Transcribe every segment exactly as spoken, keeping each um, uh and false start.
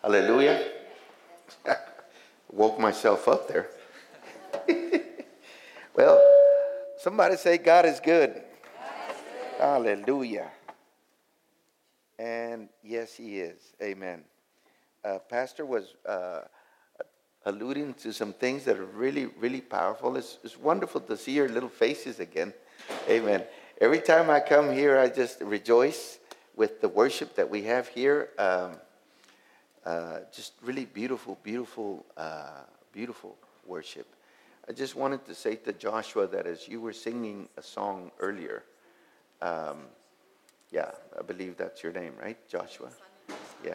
Hallelujah. Woke myself up there. Well, somebody say God is good. God is good. Hallelujah. And yes, he is. Amen. Uh, Pastor was uh, alluding to some things that are really, really powerful. It's, it's wonderful to see your little faces again. Amen. Every time I come here, I just rejoice with the worship that we have here. Um, uh, just really beautiful, beautiful, uh, beautiful worship. I just wanted to say to Joshua that as you were singing a song earlier, um, yeah, I believe that's your name, right, Joshua? Yeah.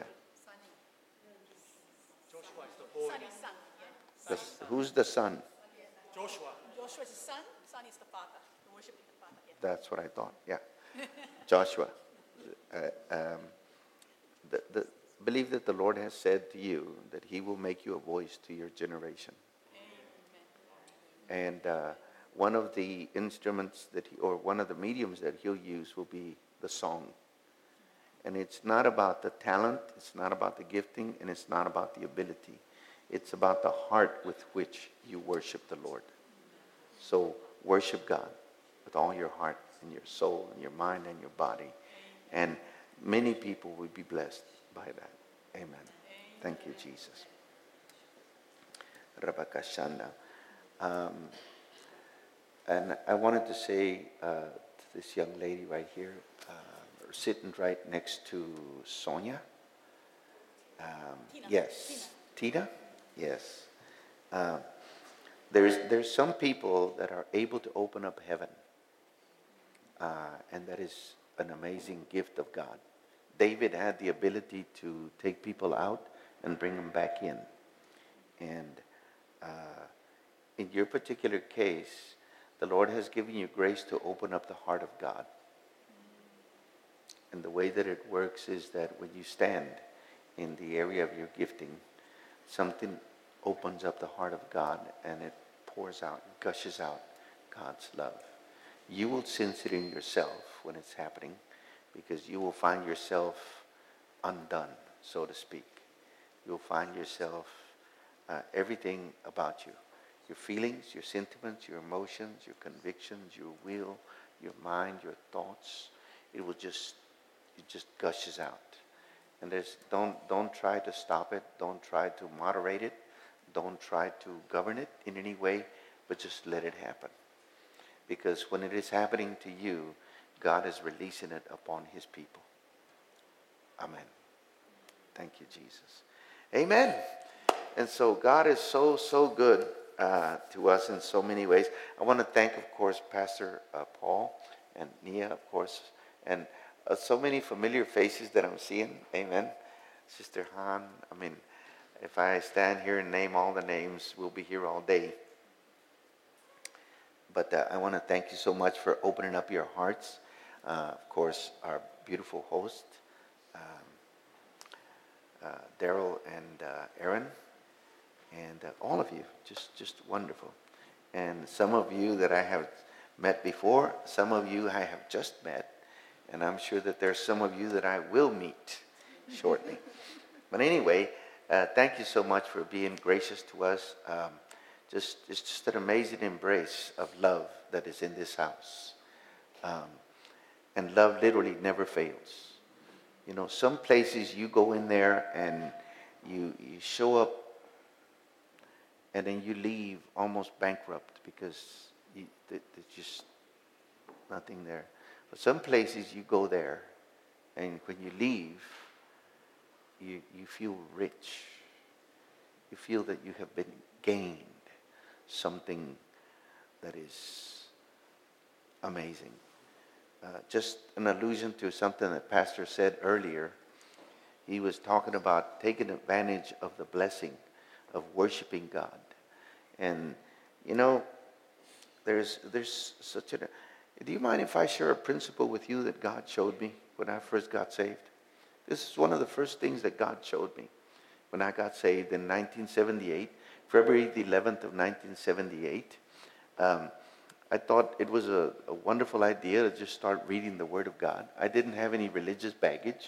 Joshua is the boy. Son is son. The, who's the son? Joshua. Joshua is the son. Son is the father. The worshiping the father. Yeah. That's what I thought. Yeah, Joshua. Uh, um, the, the, believe that the Lord has said to you that He will make you a voice to your generation. Amen. And uh, one of the instruments that he, or one of the mediums that He'll use will be the song. And it's not about the talent, it's not about the gifting, and it's not about the ability. It's about the heart with which you worship the Lord. So worship God with all your heart and your soul and your mind and your body. And many people will be blessed by that. Amen. Thank you, Jesus. Rabakashanda. Um, and I wanted to say uh, to this young lady right here, uh, sitting right next to Sonia. Um, Tina. yes. Tina? Tina? Yes. Uh, there's, there's some people that are able to open up heaven. Uh, and that is an amazing gift of God. David had the ability to take people out and bring them back in. And uh, in your particular case, the Lord has given you grace to open up the heart of God. And the way that it works is that when you stand in the area of your gifting, something opens up the heart of God and it pours out, gushes out God's love. You will sense it in yourself when it's happening because you will find yourself undone, so to speak. You'll find yourself, uh, everything about you, your feelings, your sentiments, your emotions, your convictions, your will, your mind, your thoughts, it will just, it just gushes out. And there's, don't, don't try to stop it. Don't try to moderate it. Don't try to govern it in any way, but just let it happen. Because when it is happening to you, God is releasing it upon His people. Amen. Thank you, Jesus. Amen. And so God is so, so good uh, to us in so many ways. I want to thank, of course, Pastor uh, Paul and Nia, of course, and uh, so many familiar faces that I'm seeing. Amen. Sister Han, I mean, if I stand here and name all the names, we'll be here all day. But uh, I want to thank you so much for opening up your hearts. Uh, of course, our beautiful host, um, uh, Daryl and uh, Aaron, and uh, all of you, just, just wonderful. And some of you that I have met before, some of you I have just met, and I'm sure that there's some of you that I will meet shortly. But anyway, uh, thank you so much for being gracious to us. Um, Just, it's just an amazing embrace of love that is in this house. Um, and love literally never fails. You know, some places you go in there and you, you show up and then you leave almost bankrupt because you, there's just nothing there. But some places you go there and when you leave, you, you feel rich. You feel that you have been gained something that is amazing. Uh, just an allusion to something that Pastor said earlier. He was talking about taking advantage of the blessing of worshiping God. And, you know, there's there's such a... Do you mind if I share a principle with you that God showed me when I first got saved? This is one of the first things that God showed me when I got saved in nineteen seventy-eight. February the eleventh of nineteen seventy-eight. Um, I thought it was a, a wonderful idea to just start reading the Word of God. I didn't have any religious baggage.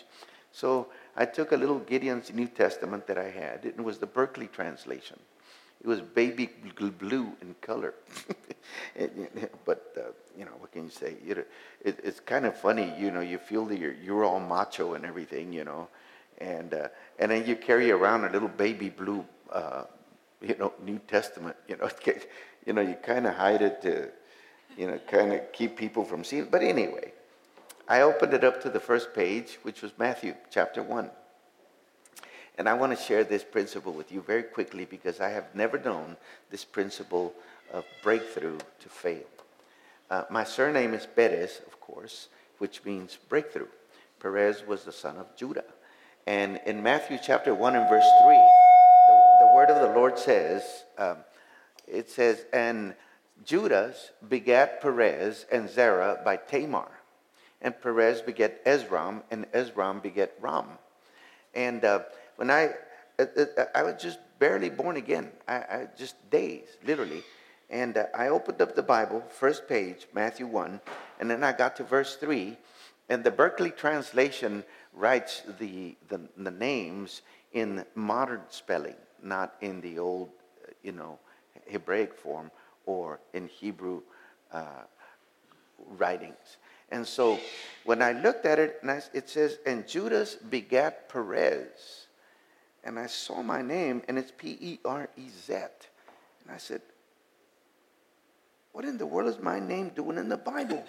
So I took a little Gideon's New Testament that I had. It was the Berkeley translation. It was baby blue in color. But, uh, you know, what can you say? It, it, it's kind of funny, you know, you feel that you're, you're all macho and everything, you know. And uh, and then you carry around a little baby blue, uh, you know, New Testament. You know, you know, you kind of hide it to, you know, kind of keep people from seeing it. But anyway, I opened it up to the first page, which was Matthew chapter one. And I want to share this principle with you very quickly because I have never known this principle of breakthrough to fail. Uh, my surname is Perez, of course, which means breakthrough. Perez was the son of Judah. And in Matthew chapter one and verse three, the, the word of the Lord says, um, it says, and Judas begat Perez and Zerah by Tamar. And Perez begat Ezram, and Ezram begat Ram. And uh, when I, uh, uh, I was just barely born again. I, I just days, literally. And uh, I opened up the Bible, first page, Matthew one, and then I got to verse three, and the Berkeley translation writes the, the, the names in modern spelling, not in the old, uh, you know, Hebraic form or in Hebrew uh, writings. And so when I looked at it, and I, it says, and Judas begat Perez. And I saw my name, and it's P E R E Z. And I said, what in the world is my name doing in the Bible?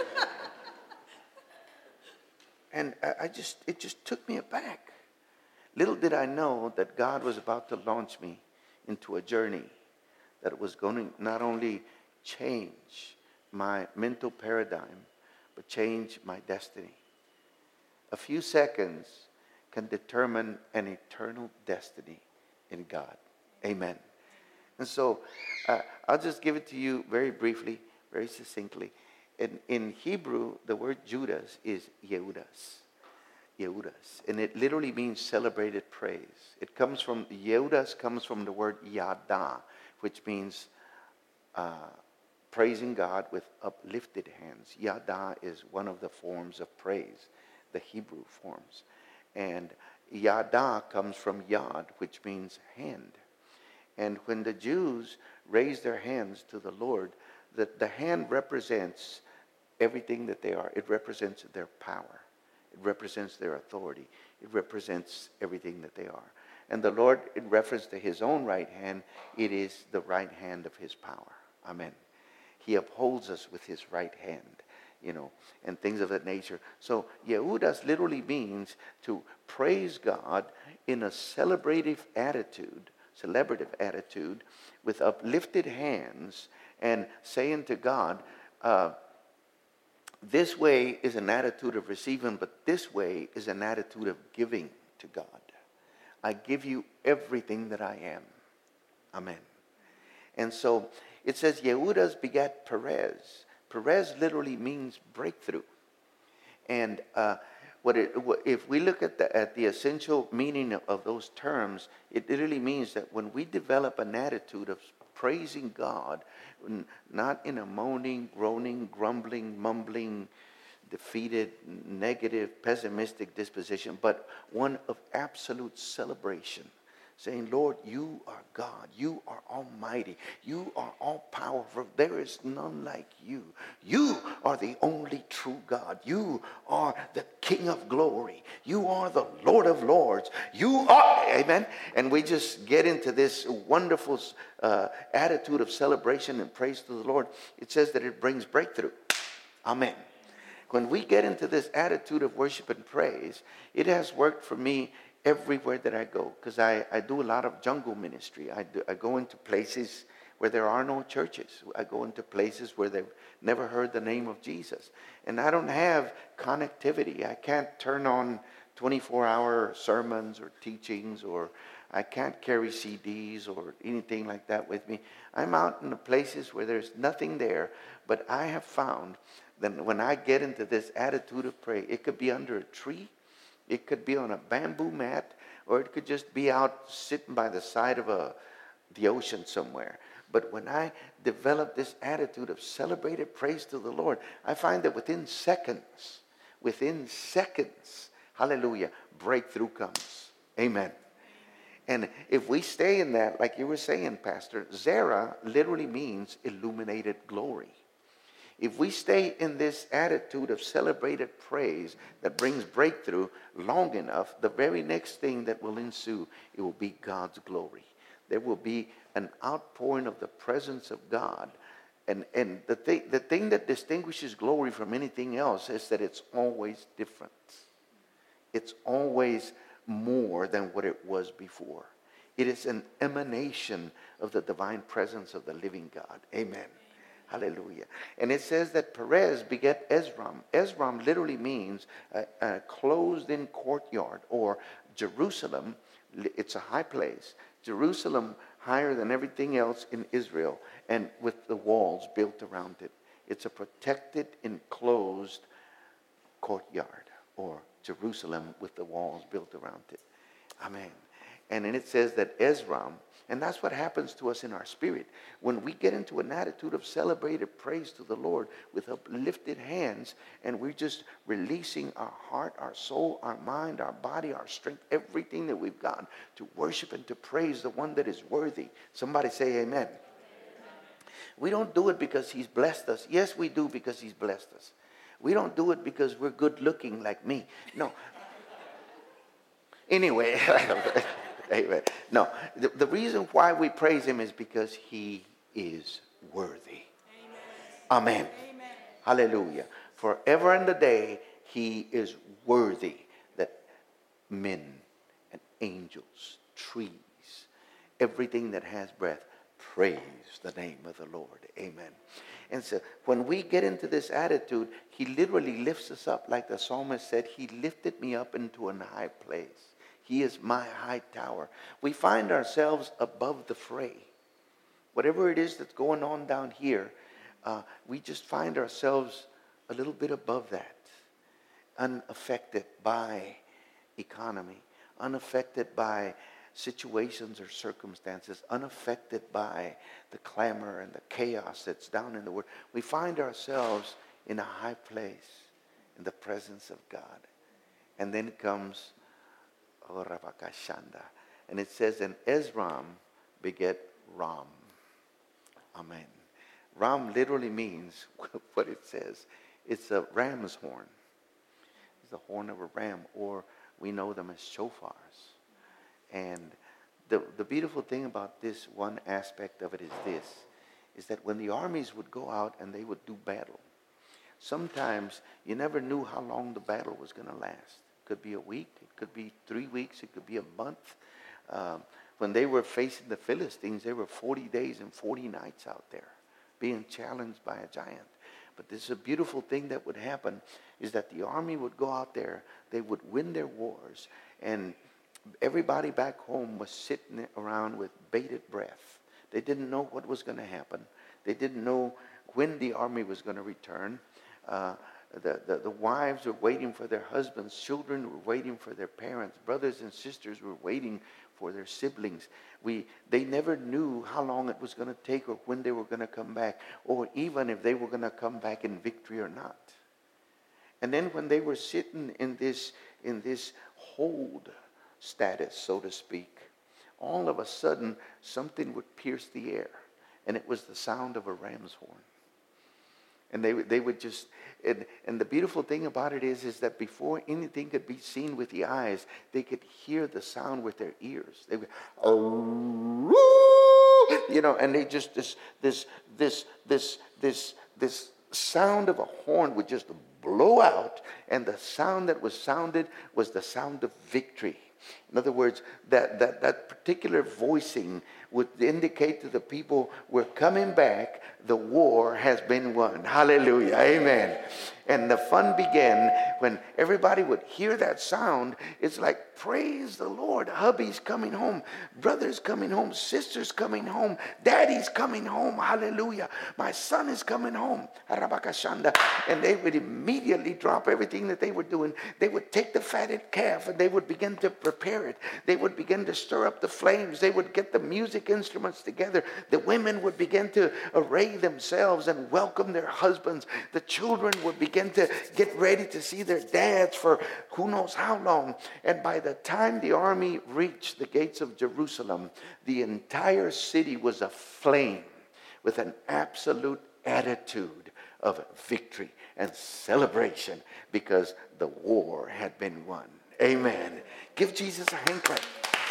And I, I just, it just took me aback. Little did I know that God was about to launch me into a journey that was going to not only change my mental paradigm, but change my destiny. A few seconds can determine an eternal destiny in God. Amen. And so uh, I'll just give it to you very briefly, very succinctly. In, in Hebrew, the word Judas is Yehudas. Yehudas. And it literally means celebrated praise. It comes from, Yehudas comes from the word Yada, which means uh, praising God with uplifted hands. Yada is one of the forms of praise, the Hebrew forms. And Yada comes from Yad, which means hand. And when the Jews raise their hands to the Lord, the, the hand represents everything that they are. It represents their power. It represents their authority. It represents everything that they are. And the Lord, in reference to his own right hand, it is the right hand of his power. Amen. He upholds us with his right hand, you know, and things of that nature. So Yehudas literally means to praise God in a celebrative attitude, celebrative attitude, with uplifted hands and saying to God, uh, this way is an attitude of receiving, but this way is an attitude of giving to God. I give you everything that I am. Amen. And so it says Yehudas begat Perez. Perez literally means breakthrough. And uh, what it, if we look at the, at the essential meaning of those terms, it literally means that when we develop an attitude of praising God, not in a moaning, groaning, grumbling, mumbling, defeated, negative, pessimistic disposition, but one of absolute celebration. Saying, Lord, you are God. You are almighty. You are all powerful. There is none like you. You are the only true God. You are the King of glory. You are the Lord of lords. You are, amen. And we just get into this wonderful uh, attitude of celebration and praise to the Lord. It says that it brings breakthrough. Amen. When we get into this attitude of worship and praise, it has worked for me everywhere that I go, because I, I do a lot of jungle ministry. I, do, I go into places where there are no churches. I go into places where they've never heard the name of Jesus. And I don't have connectivity. I can't turn on twenty-four hour sermons or teachings, or I can't carry C Ds or anything like that with me. I'm out in the places where there's nothing there. But I have found that when I get into this attitude of prayer, it could be under a tree, it could be on a bamboo mat, or it could just be out sitting by the side of a the ocean somewhere. But when I develop this attitude of celebrated praise to the Lord, I find that within seconds, within seconds, hallelujah, breakthrough comes. Amen. And if we stay in that, like you were saying, Pastor, Zerah literally means illuminated glory. If we stay in this attitude of celebrated praise that brings breakthrough long enough, the very next thing that will ensue, it will be God's glory. There will be an outpouring of the presence of God. And, and the, thing, the thing that distinguishes glory from anything else is that it's always different. It's always more than what it was before. It is an emanation of the divine presence of the living God. Amen. Hallelujah. And it says that Perez beget Ezram. Ezram literally means a, a closed-in courtyard, or Jerusalem. It's a high place. Jerusalem higher than everything else in Israel, and with the walls built around it. It's a protected, enclosed courtyard, or Jerusalem with the walls built around it. Amen. And then it says that Ezram, and that's what happens to us in our spirit. When we get into an attitude of celebrated praise to the Lord with uplifted hands, and we're just releasing our heart, our soul, our mind, our body, our strength, everything that we've got to worship and to praise the one that is worthy. Somebody say amen. Amen. We don't do it because he's blessed us. Yes, we do, because he's blessed us. We don't do it because we're good looking like me. No. Anyway. Amen. No, the, the reason why we praise him is because he is worthy. Amen. Amen. Amen. Hallelujah. Forever and a day, he is worthy that men and angels, trees, everything that has breath, praise the name of the Lord. Amen. And so when we get into this attitude, he literally lifts us up. Like the psalmist said, he lifted me up into an high place. He is my high tower. We find ourselves above the fray. Whatever it is that's going on down here, uh, we just find ourselves a little bit above that. Unaffected by economy. Unaffected by situations or circumstances. Unaffected by the clamor and the chaos that's down in the world. We find ourselves in a high place in the presence of God. And then comes and it says, and Ezram beget Ram. Amen. Ram literally means what it says. It's a ram's horn. It's the horn of a ram, or we know them as shofars. And the, the beautiful thing about this one aspect of it is this, is that when the armies would go out and they would do battle, sometimes you never knew how long the battle was going to last. Could be a week, it could be three weeks, it could be a month. Um, when they were facing the Philistines, they were forty days and forty nights out there being challenged by a giant. But this is a beautiful thing that would happen, is that the army would go out there, they would win their wars, and everybody back home was sitting around with bated breath. They didn't know what was going to happen. They didn't know when the army was going to return. Uh, The, the, the wives were waiting for their husbands. Children were waiting for their parents. Brothers and sisters were waiting for their siblings. We, they never knew how long it was going to take, or when they were going to come back, or even if they were going to come back in victory or not. And then when they were sitting in this, in this hold status, so to speak, all of a sudden something would pierce the air, and it was the sound of a ram's horn. And they they would just, and, and the beautiful thing about it is, is that before anything could be seen with the eyes, they could hear the sound with their ears. They would, oh, you know, and they just, this, this, this, this, this, this sound of a horn would just blow out, and the sound that was sounded was the sound of victory. In other words, that, that, that particular voicing would indicate to the people, we're coming back, the war has been won. Hallelujah. Amen. And the fun began when everybody would hear that sound. It's like, praise the Lord. Hubby's coming home. Brother's coming home. Sister's coming home. Daddy's coming home. Hallelujah. My son is coming home. And they would immediately drop everything that they were doing. They would take the fatted calf and they would begin to prepare it. They would begin to stir up the flames. They would get the music instruments together. The women would begin to array themselves and welcome their husbands. The children would begin begin to get ready to see their dads for who knows how long. And by the time the army reached the gates of Jerusalem, the entire city was aflame with an absolute attitude of victory and celebration because the war had been won. Amen. Give Jesus a hand clap.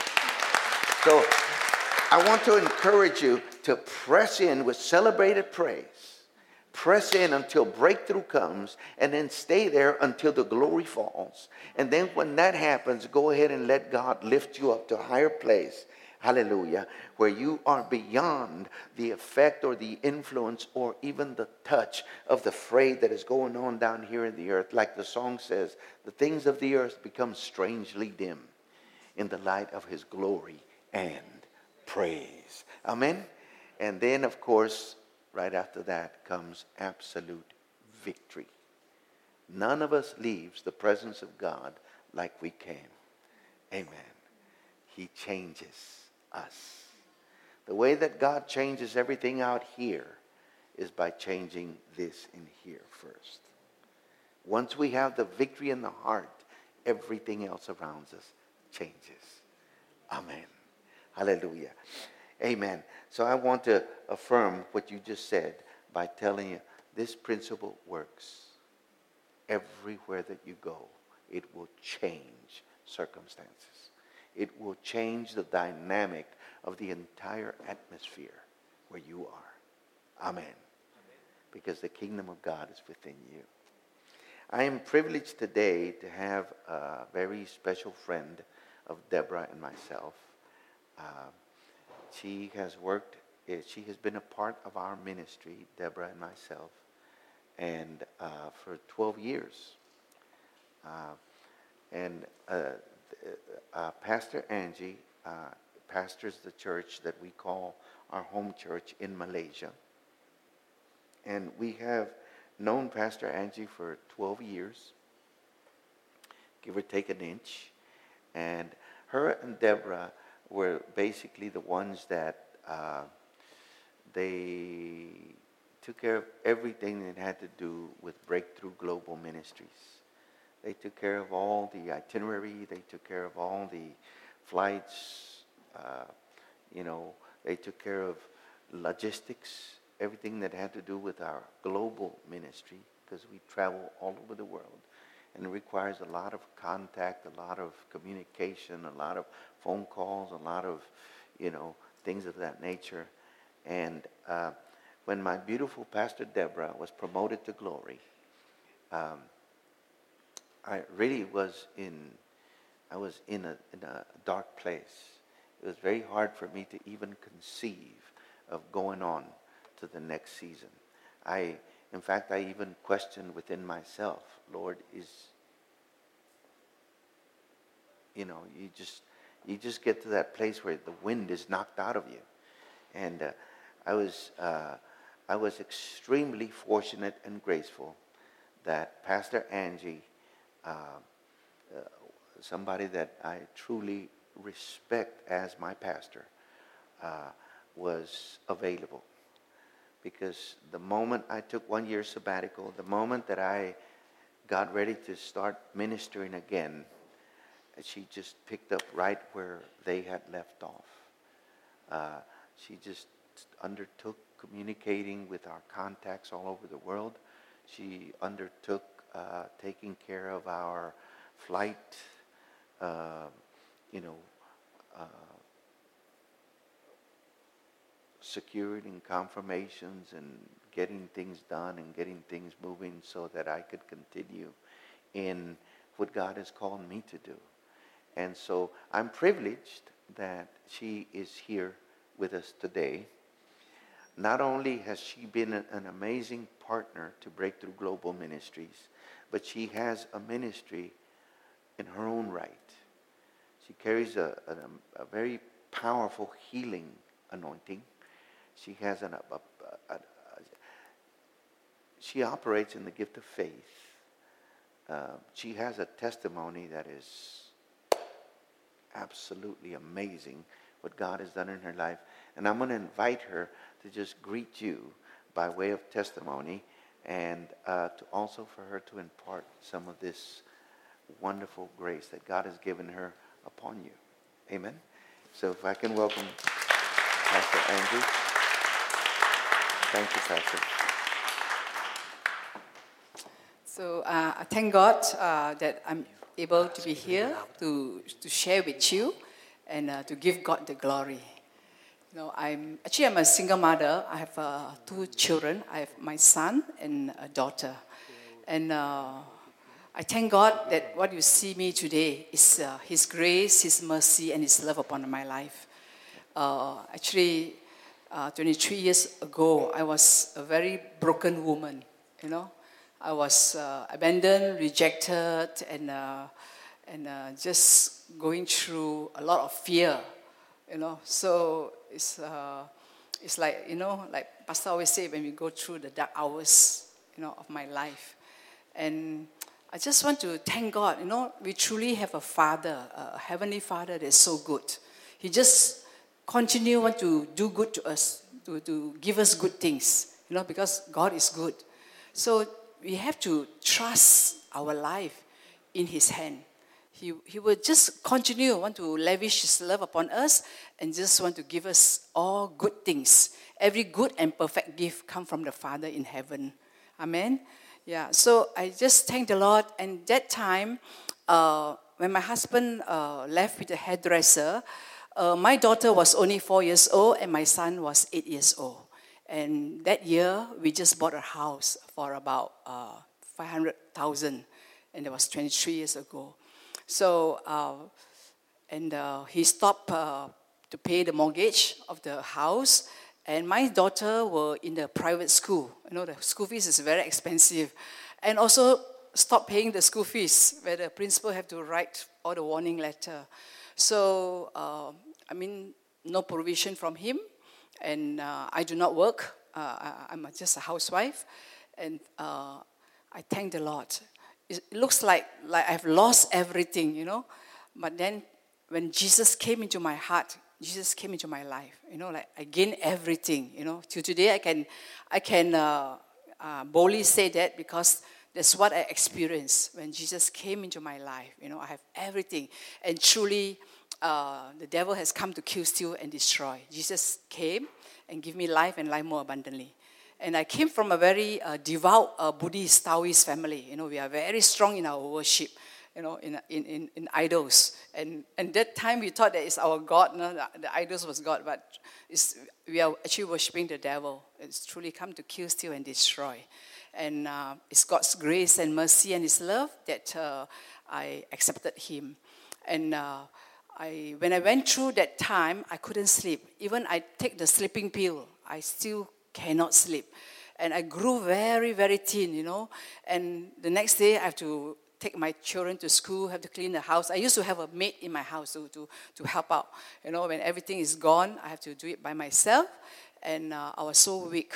So I want to encourage you to press in with celebrated praise. Press in until breakthrough comes, and then stay there until the glory falls. And then when that happens, go ahead and let God lift you up to a higher place. Hallelujah. Where you are beyond the effect or the influence or even the touch of the fray that is going on down here in the earth. Like the song says, the things of the earth become strangely dim in the light of his glory and praise. Amen. And then, of course, right after that comes absolute victory. None of us leaves the presence of God like we came. Amen. He changes us. The way that God changes everything out here is by changing this in here first. Once we have the victory in the heart, everything else around us changes. Amen. Hallelujah. Amen. So I want to affirm what you just said by telling you this principle works. Everywhere that you go, it will change circumstances. It will change the dynamic of the entire atmosphere where you are. Amen. Amen. Because the kingdom of God is within you. I am privileged today to have a very special friend of Deborah and myself. Uh, she has worked, she has been a part of our ministry, Deborah and myself, and uh, for twelve years. Uh, and uh, uh, Pastor Angie uh, pastors the church that we call our home church in Malaysia. And we have known Pastor Angie for twelve years, give or take an inch. And her and Deborah were basically the ones that uh, they took care of everything that had to do with Breakthrough Global Ministries. They took care of all the itinerary. They took care of all the flights. Uh, you know, they took care of logistics, everything that had to do with our global ministry, because we travel all over the world. And it requires a lot of contact, a lot of communication, a lot of phone calls, a lot of, you know, things of that nature. And uh, when my beautiful Pastor Deborah was promoted to glory, um, I really was in, I was in a, in a dark place. It was very hard for me to even conceive of going on to the next season. I, in fact, I even questioned within myself, Lord, is, you know, you just, you just get to that place where the wind is knocked out of you. And uh, I was, uh, I was extremely fortunate and graceful that Pastor Angie, uh, uh, somebody that I truly respect as my pastor, uh, was available. Because the moment I took one year sabbatical, the moment that I got ready to start ministering again, she just picked up right where they had left off. Uh, she just undertook communicating with our contacts all over the world. She undertook uh, taking care of our flight, uh, you know, uh, security and confirmations and getting things done and getting things moving so that I could continue in what God has called me to do. And so I'm privileged that she is here with us today. Not only has she been an amazing partner to Breakthrough Global Ministries, but she has a ministry in her own right. She carries a, a, a very powerful healing anointing. She has an, a, a, a, a, she operates in the gift of faith. Uh, she has a testimony that is absolutely amazing, what God has done in her life. And I'm going to invite her to just greet you by way of testimony and uh, to also for her to impart some of this wonderful grace that God has given her upon you. Amen. So if I can welcome Pastor Andrew. Thank you, Pastor. So uh, I thank God uh, that I'm able to be here to, to share with you and uh, to give God the glory. You know, I'm actually I'm a single mother. I have uh, two children. I have my son and a daughter, and uh, I thank God that what you see me today is uh, His grace, His mercy, and His love upon my life. Uh, actually, uh, twenty-three years ago, I was a very broken woman. You know, I was uh, abandoned, rejected, and uh, and uh, just going through a lot of fear. You know, so it's uh, it's like you know, like Pastor always say, when we go through the dark hours, you know, of my life, and I just want to thank God. You know, we truly have a Father, a heavenly Father that is so good. He just continue want to do good to us, to to give us good things. You know, because God is good. So we have to trust our life in His hand. He, he will just continue, want to lavish His love upon us and just want to give us all good things. Every good and perfect gift come from the Father in heaven. Amen? Yeah, so I just thank the Lord. And that time, uh, when my husband uh, left with the hairdresser, uh, my daughter was only four years old and my son was eight years old. And that year, we just bought a house for about uh, five hundred thousand, and that was twenty-three years ago. So, uh, and uh, he stopped uh, to pay the mortgage of the house, and my daughter were in the private school. You know, the school fees is very expensive, and also stopped paying the school fees, where the principal have to write all the warning letter. So, uh, I mean, no provision from him. And uh, I do not work. Uh, I'm just a housewife. And uh, I thank the Lord. It looks like, like I've lost everything, you know. But then when Jesus came into my heart, Jesus came into my life, you know, like I gained everything, you know. Till today, I can, I can uh, uh, boldly say that because that's what I experienced when Jesus came into my life. You know, I have everything. And truly, Uh, the devil has come to kill, steal, and destroy. Jesus came and gave me life and life more abundantly. And I came from a very uh, devout uh, Buddhist, Taoist family. You know, we are very strong in our worship, you know, in in, in, in idols. And and that time we thought that it's our God. No, the, the idols was God, but it's, we are actually worshiping the devil. It's truly come to kill, steal, and destroy. And uh, it's God's grace and mercy and His love that uh, I accepted Him. And uh, I, when I went through that time, I couldn't sleep. Even I take the sleeping pill, I still cannot sleep. And I grew very, very thin, you know. And the next day, I have to take my children to school, have to clean the house. I used to have a maid in my house to, to, to help out. You know, when everything is gone, I have to do it by myself. And uh, I was so weak.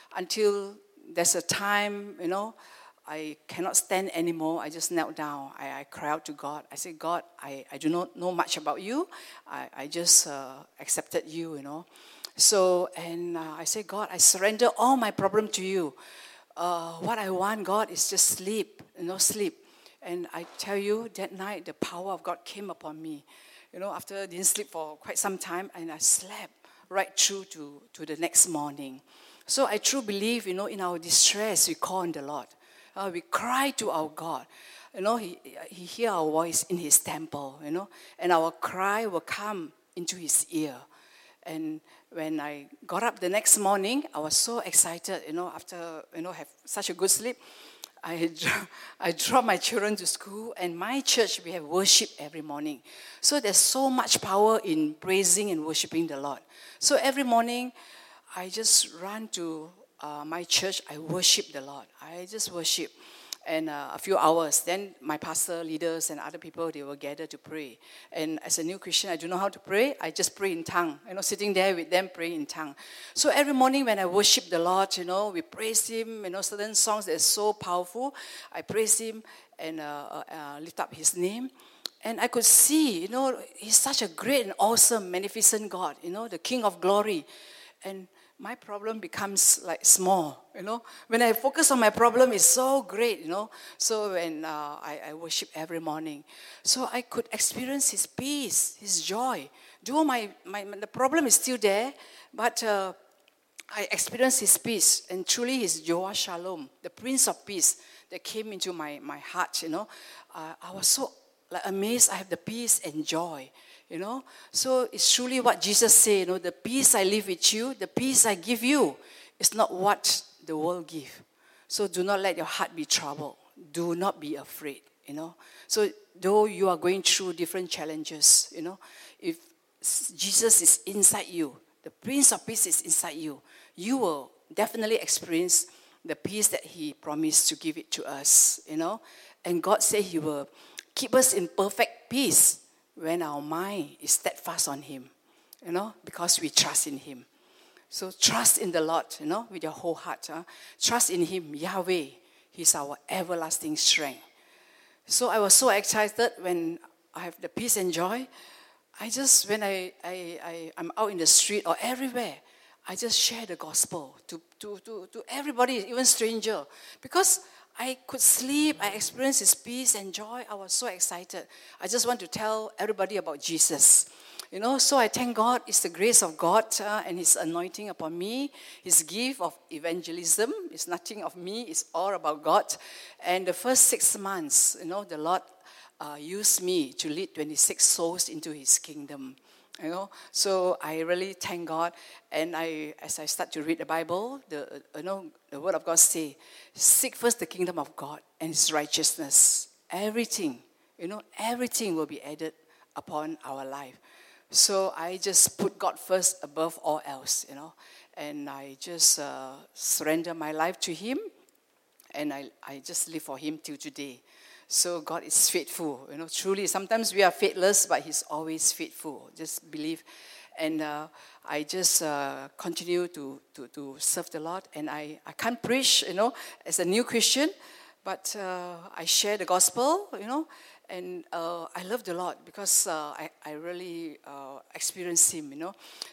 Until there's a time, you know, I cannot stand anymore. I just knelt down. I, I cried out to God. I said, God, I, I do not know much about you. I, I just uh, accepted you, you know. So, and uh, I said, God, I surrender all my problem to you. Uh, what I want, God, is just sleep, you know, sleep. And I tell you, that night, the power of God came upon me. You know, after I didn't sleep for quite some time, and I slept right through to, to the next morning. So I truly believe, you know, in our distress, we call on the Lord. Uh, we cry to our God. You know, he, he hear our voice in His temple, you know, and our cry will come into His ear. And when I got up the next morning, I was so excited, you know, after, you know, have such a good sleep. I, I dropped my children to school, and my church, we have worship every morning. So there's so much power in praising and worshiping the Lord. So every morning, I just run to uh, my church. I worship the Lord. I just worship. And uh, a few hours, then my pastor, leaders, and other people, they will gather to pray. And as a new Christian, I don't know how to pray. I just pray in tongue, you know, sitting there with them, praying in tongue. So every morning when I worship the Lord, you know, we praise Him, you know, certain songs that are so powerful. I praise Him and uh, uh, lift up His name. And I could see, you know, He's such a great and awesome, magnificent God, you know, the King of glory. And my problem becomes like small, you know. When I focus on my problem, it's so great, you know. So when uh, I, I worship every morning, so I could experience His peace, His joy. Though my, my the problem is still there, but uh, I experienced His peace, and truly His Jehovah Shalom, the Prince of Peace, that came into my, my heart, you know. Uh, I was so like amazed. I have the peace and joy, you know. So it's truly what Jesus said, you know, the peace I live with you, the peace I give you, is not what the world give. So do not let your heart be troubled. Do not be afraid, you know. So though you are going through different challenges, you know, if Jesus is inside you, the Prince of Peace is inside you, you will definitely experience the peace that He promised to give it to us, you know. And God said He will keep us in perfect peace when our mind is steadfast on Him, you know, because we trust in Him. So trust in the Lord, you know, with your whole heart. Huh? Trust in Him, Yahweh. He's our everlasting strength. So I was so excited when I have the peace and joy. I just, when I, I, I, I'm out in the street or everywhere, I just share the gospel to, to, to, to everybody, even stranger. Because I could sleep, I experienced His peace and joy. I was so excited. I just want to tell everybody about Jesus. You know, so I thank God. It's the grace of God uh, and His anointing upon me. His gift of evangelism is nothing of me. It's all about God. And the first six months, you know, the Lord uh, used me to lead twenty-six souls into His kingdom. You know, so I really thank God. And I, as I start to read the Bible, the you know the Word of God say, seek first the kingdom of God and His righteousness. Everything, you know, everything will be added upon our life. So I just put God first above all else, you know, and I just uh, surrender my life to Him, and I, I just live for Him till today. So God is faithful, you know, truly. Sometimes we are faithless, but He's always faithful. Just believe. And uh, I just uh, continue to, to, to serve the Lord. And I, I can't preach, you know, as a new Christian, but uh, I share the gospel, you know, and uh, I love the Lord because uh, I, I really uh, experience Him, you know.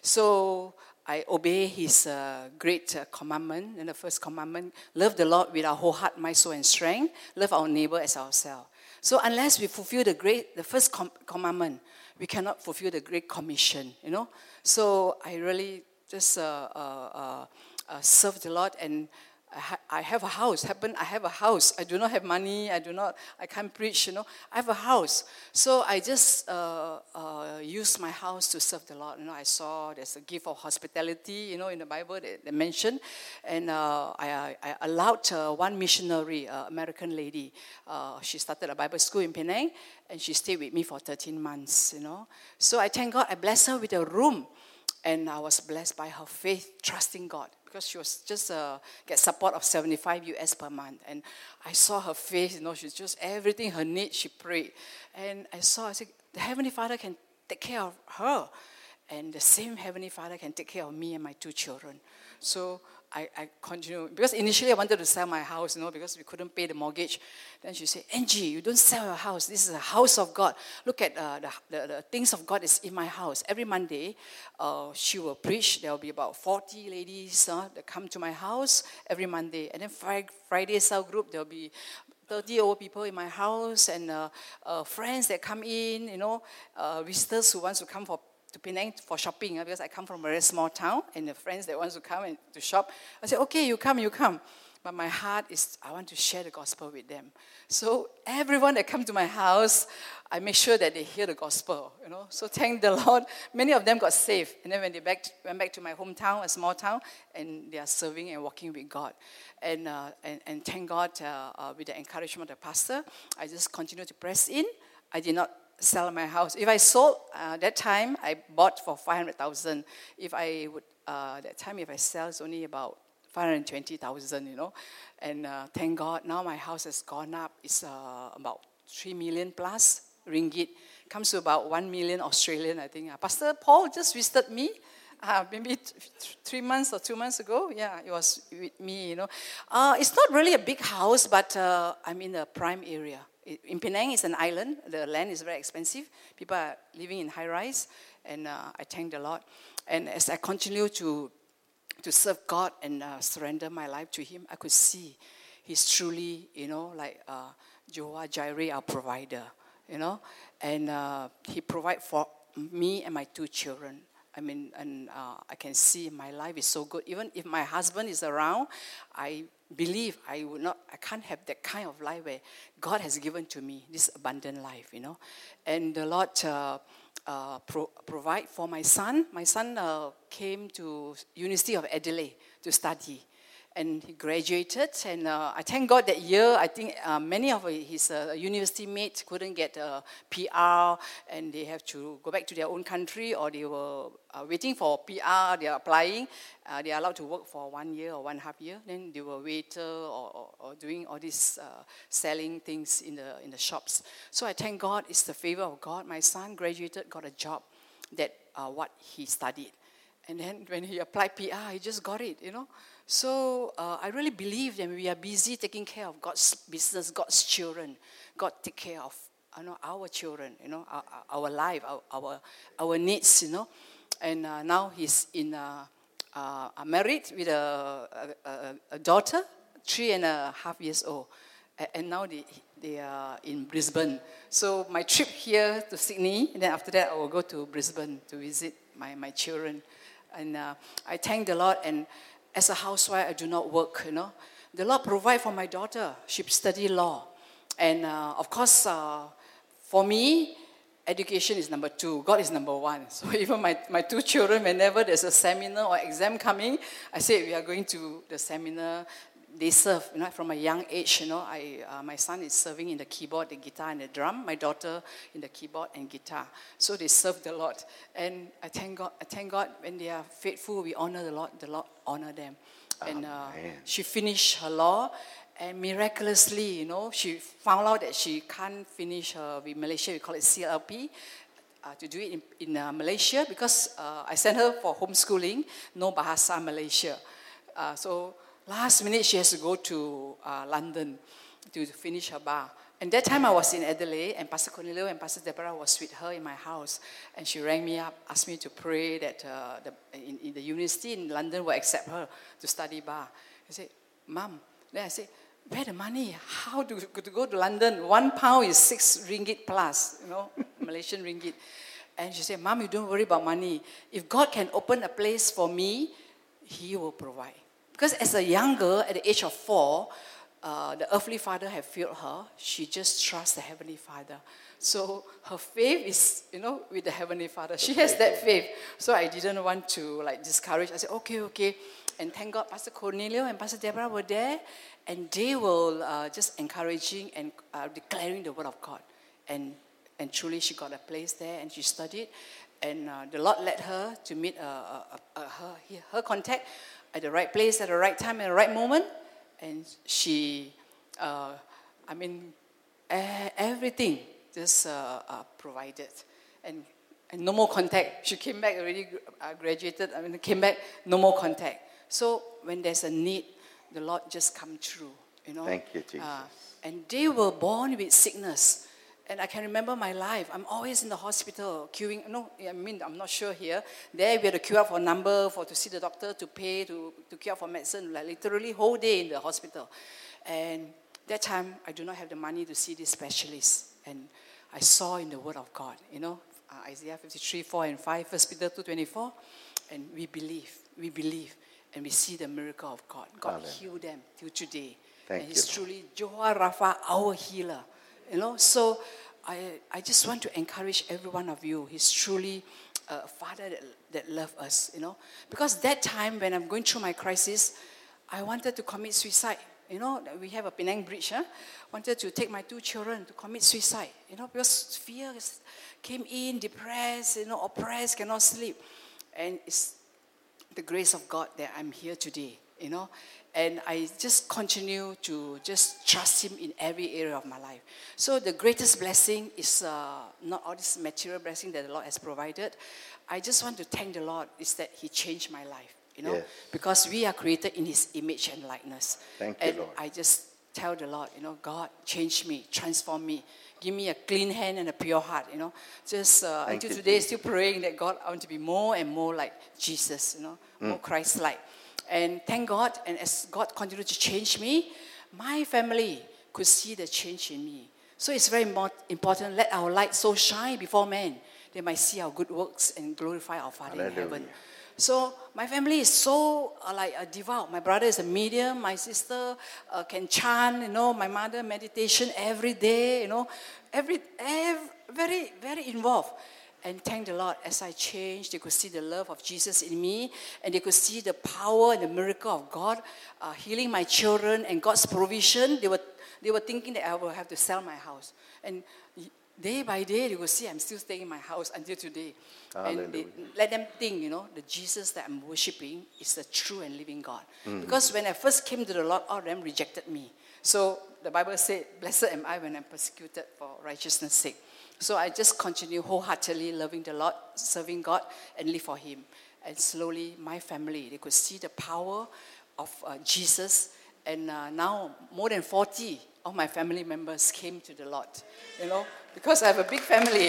So I obey His uh, great uh, commandment, and the first commandment, love the Lord with our whole heart, mind, soul, and strength. Love our neighbor as ourselves. So unless we fulfill the great, the first com- commandment, we cannot fulfill the great commission, you know. So I really just uh, uh, uh, uh, serve the Lord, and I, ha- I have a house. Happen, I have a house. I do not have money. I do not. I can't preach. You know, I have a house. So I just uh, uh, use my house to serve the Lord. You know, I saw there's a gift of hospitality. You know, in the Bible they, they mention, and uh, I, I allowed uh, one missionary, uh, American lady. Uh, she started a Bible school in Penang, and she stayed with me for thirteen months. You know, so I thank God. I blessed her with a room, and I was blessed by her faith, trusting God. Because she was just uh, get support of seventy-five U S per month. And I saw her face, you know, she's just everything, her need, she prayed. And I saw, I said, the Heavenly Father can take care of her. And the same Heavenly Father can take care of me and my two children. So I, I continue. Because initially I wanted to sell my house, you know, because we couldn't pay the mortgage. Then she said, Angie, you don't sell your house. This is a house of God. Look at uh, the, the, the things of God is in my house. Every Monday, uh, she will preach. There will be about forty ladies uh, that come to my house every Monday. And then Friday, Friday cell group, there will be thirty old people in my house, and uh, uh, friends that come in, you know, uh, visitors who wants to come for to Penang for shopping, uh, because I come from a very small town, and the friends that wants to come and to shop, I say, okay, you come, you come. But my heart is, I want to share the gospel with them. So everyone that come to my house, I make sure that they hear the gospel, you know. So thank the Lord. Many of them got saved. And then when they back, went back to my hometown, a small town, and they are serving and walking with God. And uh, and, and thank God, uh, uh, with the encouragement of the pastor, I just continue to press in. I did not sell my house. If I sold, uh, that time, I bought for five hundred thousand. If I would, uh, that time, if I sell, it's only about five hundred twenty thousand, you know. And uh, thank God, now my house has gone up. It's uh, about three million plus ringgit. Comes to about one million Australian, I think. Uh, Pastor Paul just visited me, uh, maybe th- three months or two months ago. Yeah, it was with me, you know. Uh, it's not really a big house, but uh, I'm in a prime area. In Penang, it's an island. The land is very expensive. People are living in high rise, and uh, I thank the Lord. And as I continue to to serve God and uh, surrender my life to Him, I could see He's truly, you know, like uh, Jehovah Jireh, our provider, you know, and uh, He provide for me and my two children. I mean, and uh, I can see my life is so good. Even if my husband is around, I believe I would not, I can't have that kind of life where God has given to me, this abundant life, you know. And the Lord uh, uh, pro- provide for my son. My son uh, came to University of Adelaide to study. And he graduated, and uh, I thank God that year, I think uh, many of his uh, university mates couldn't get a P R, and they have to go back to their own country, or they were uh, waiting for P R, they are applying, uh, they are allowed to work for one year or one half year, then they were waiter or, or, or doing all these uh, selling things in the in the shops. So I thank God, it's the favor of God. My son graduated, got a job, that uh, what he studied. And then when he applied P R, he just got it, you know. So uh, I really believe that we are busy taking care of God's business, God's children. God take care of, you know, our children, you know, our, our life, our, our our needs, you know. And uh, now he's in uh, uh, married with a, a, a daughter, three and a half years old. And now they they are in Brisbane. So my trip here to Sydney, and then after that I will go to Brisbane to visit my, my children. And uh, I thank the Lord. And as a housewife, I do not work, you know. The Lord provide for my daughter. She study law. And uh, of course, uh, for me, education is number two. God is number one. So even my, my two children, whenever there's a seminar or exam coming, I say we are going to the seminar. They serve, you know, from a young age, you know. I, uh, my son is serving in the keyboard, the guitar, and the drum. My daughter in the keyboard and guitar. So they serve the Lord. And I thank God, I thank God when they are faithful, we honor the Lord, the Lord honor them. Oh, and uh, she finished her law, and miraculously, you know, she found out that she can't finish her, in Malaysia, we call it C L P, uh, to do it in, in uh, Malaysia, because uh, I sent her for homeschooling, no Bahasa Malaysia. Uh, so last minute, she has to go to uh, London to finish her bar. And that time I was in Adelaide, and Pastor Cornelio and Pastor Deborah was with her in my house. And she rang me up, asked me to pray that uh, the, in, in the university in London will accept her to study bar. I said, Mom. Then I said, where the money? How to, to go to London? One pound is six ringgit plus, you know, Malaysian ringgit. And she said, Mom, you don't worry about money. If God can open a place for me, He will provide. Because as a young girl, at the age of four, uh, the earthly father had failed her. She just trusts the Heavenly Father. So her faith is, you know, with the Heavenly Father. She has that faith. So I didn't want to, like, discourage. I said, okay, okay. And thank God, Pastor Cornelio and Pastor Deborah were there. And they were uh, just encouraging and uh, declaring the Word of God. And and truly, she got a place there, and she studied. And uh, the Lord led her to meet uh, uh, uh, her, her contact at the right place, at the right time, at the right moment. And she, uh, I mean, everything just uh, uh, provided. And, and no more contact. She came back already, uh, graduated, I mean, came back, no more contact. So when there's a need, the Lord just come through, you know. Thank you, Jesus. Uh, and they were born with sickness. And I can remember my life. I'm always in the hospital queuing. No, I mean, I'm not sure here. There we had to queue up for a number, for to see the doctor, to pay, to, to queue up for medicine, like literally whole day in the hospital. And that time, I do not have the money to see this specialist. And I saw in the Word of God, you know, uh, Isaiah fifty-three, four and five, First Peter two twenty-four. And we believe, we believe, and we see the miracle of God. God Amen. Healed them till today. Thank and He's you, truly Jehovah Rapha, our healer. You know, so I I just want to encourage every one of you. He's truly a Father that, that loves us, you know. Because that time when I'm going through my crisis, I wanted to commit suicide. You know, we have a Penang Bridge, huh? Wanted to take my two children to commit suicide. You know, because fear came in, depressed, you know, oppressed, cannot sleep. And it's the grace of God that I'm here today, you know. And I just continue to just trust Him in every area of my life. So the greatest blessing is uh, not all this material blessing that the Lord has provided. I just want to thank the Lord is that He changed my life, you know, yes. Because we are created in His image and likeness. Thank and you, Lord. I just tell the Lord, you know, God, change me, transform me. Give me a clean hand and a pure heart, you know. Just uh, until you, today, Jesus. still praying that God, I want to be more and more like Jesus, you know, mm. more Christ-like. And thank God, and as God continued to change me, my family could see the change in me. So it's very mo- important, let our light so shine before men. They might see our good works and glorify our Father in Hallelujah. heaven. So my family is so uh, like uh, devout. My brother is a medium. My sister uh, can chant. You know, my mother meditation every day. You know, every, every very very involved. And thank the Lord, as I changed, they could see the love of Jesus in me, and they could see the power and the miracle of God uh, healing my children and God's provision. They were they were thinking that I will have to sell my house, and day by day, they will see I'm still staying in my house until today. And they, let them think, you know, the Jesus that I'm worshiping is the true and living God. Mm-hmm. Because when I first came to the Lord, all of them rejected me. So the Bible said, blessed am I when I'm persecuted for righteousness' sake. So I just continue wholeheartedly loving the Lord, serving God, and live for Him. And slowly, my family, they could see the power of uh, Jesus. And uh, now, more than forty of my family members came to the Lord, you know, because I have a big family.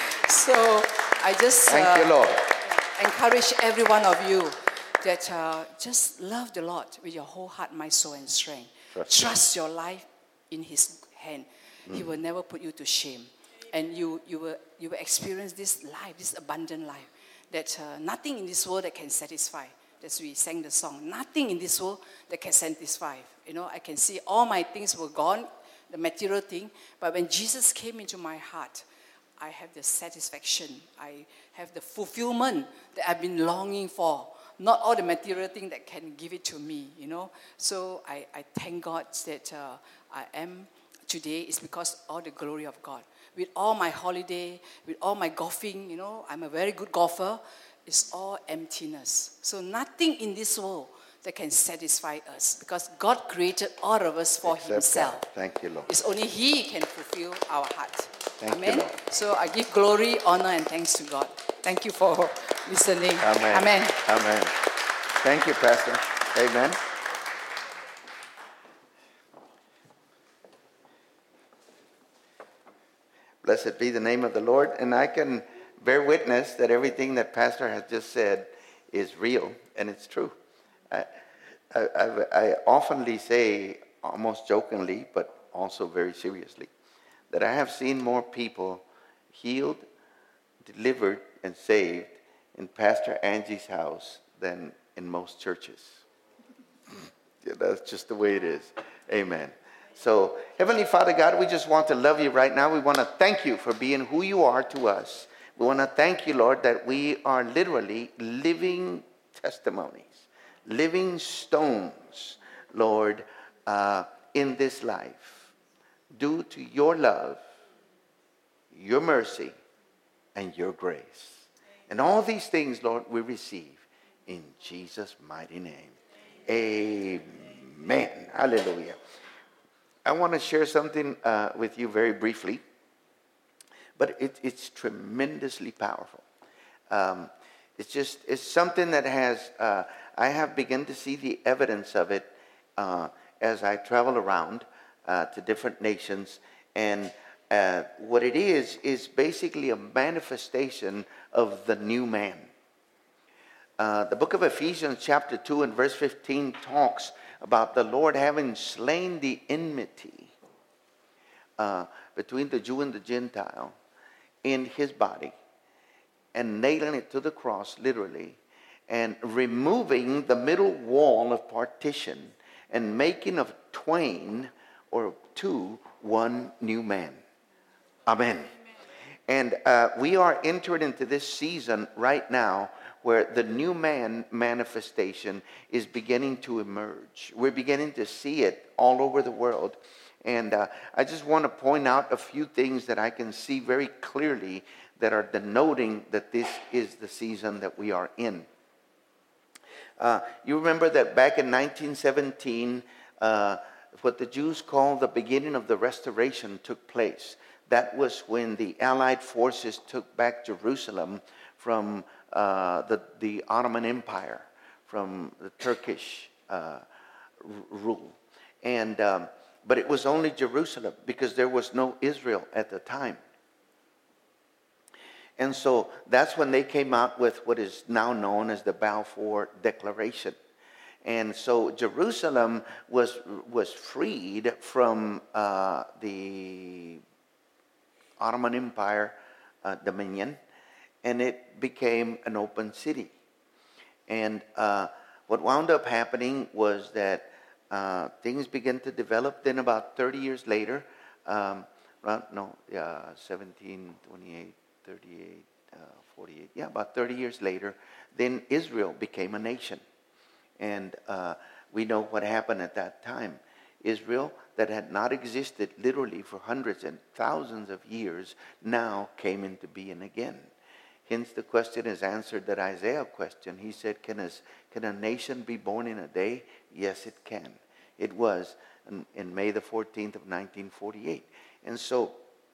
So I just Thank uh, you, Lord. encourage every one of you that uh, just love the Lord with your whole heart, mind, soul, and strength. Trust, Trust your life in His hand. Mm. He will never put you to shame. And you, you, will, you will experience this life, this abundant life, that uh, nothing in this world that can satisfy. As we sang the song, nothing in this world that can satisfy. You know, I can see all my things were gone, the material thing, but when Jesus came into my heart, I have the satisfaction. I have the fulfillment that I've been longing for. Not all the material thing that can give it to me, you know. So I, I thank God that uh, I am today is because all the glory of God. With all my holiday, with all my golfing, you know, I'm a very good golfer. It's all emptiness. So nothing in this world that can satisfy us, because God created all of us for Except Himself. God. Thank you, Lord. It's only He can fulfill our heart. Thank Amen. you, Lord. So I give glory, honor, and thanks to God. Thank you for listening. Amen. Amen. Amen. Thank you, Pastor. Amen. Blessed be the name of the Lord. And I can bear witness that everything that Pastor has just said is real and it's true. I, I, I, I oftenly say, almost jokingly, but also very seriously, that I have seen more people healed, delivered, and saved in Pastor Angie's house than in most churches. Yeah, that's just the way it is. Amen. So, Heavenly Father God, we just want to love you right now. We want to thank you for being who you are to us. We want to thank you, Lord, that we are literally living testimonies, living stones, Lord, uh, in this life, due to your love, your mercy, and your grace. And all these things, Lord, we receive in Jesus' mighty name. Amen. Hallelujah. I want to share something uh, with you very briefly, but it, it's tremendously powerful. Um, it's just, it's something that has, uh, I have begun to see the evidence of it uh, as I travel around uh, to different nations. And uh, what it is, is basically a manifestation of the new man. Uh, the book of Ephesians chapter two and verse fifteen talks about the Lord having slain the enmity uh, between the Jew and the Gentile in his body and nailing it to the cross, literally, and removing the middle wall of partition and making of twain or two one new man. Amen. Amen. And uh, we are entering into this season right now where the new man manifestation is beginning to emerge. We're beginning to see it all over the world. And uh, I just want to point out a few things that I can see very clearly that are denoting that this is the season that we are in. Uh, you remember that back in nineteen seventeen, uh, what the Jews call the beginning of the Restoration took place. That was when the Allied forces took back Jerusalem from uh, the, the Ottoman Empire, from the Turkish uh, r- rule. And um, but it was only Jerusalem because there was no Israel at the time. And so that's when they came out with what is now known as the Balfour Declaration. And so Jerusalem was was freed from uh, the Ottoman Empire uh, dominion, and it became an open city. And uh, what wound up happening was that uh, things began to develop. Then about thirty years later, um, around, no, yeah, seventeen, twenty-eight, thirty-eight, uh, forty-eight, yeah, about thirty years later, then Israel became a nation. And uh, we know what happened at that time. Israel, that had not existed literally for hundreds and thousands of years, now came into being again. Hence the question is answered, that Isaiah question. He said, can a, can a nation be born in a day? Yes, it can. It was in, in May the fourteenth of nineteen forty-eight. And so,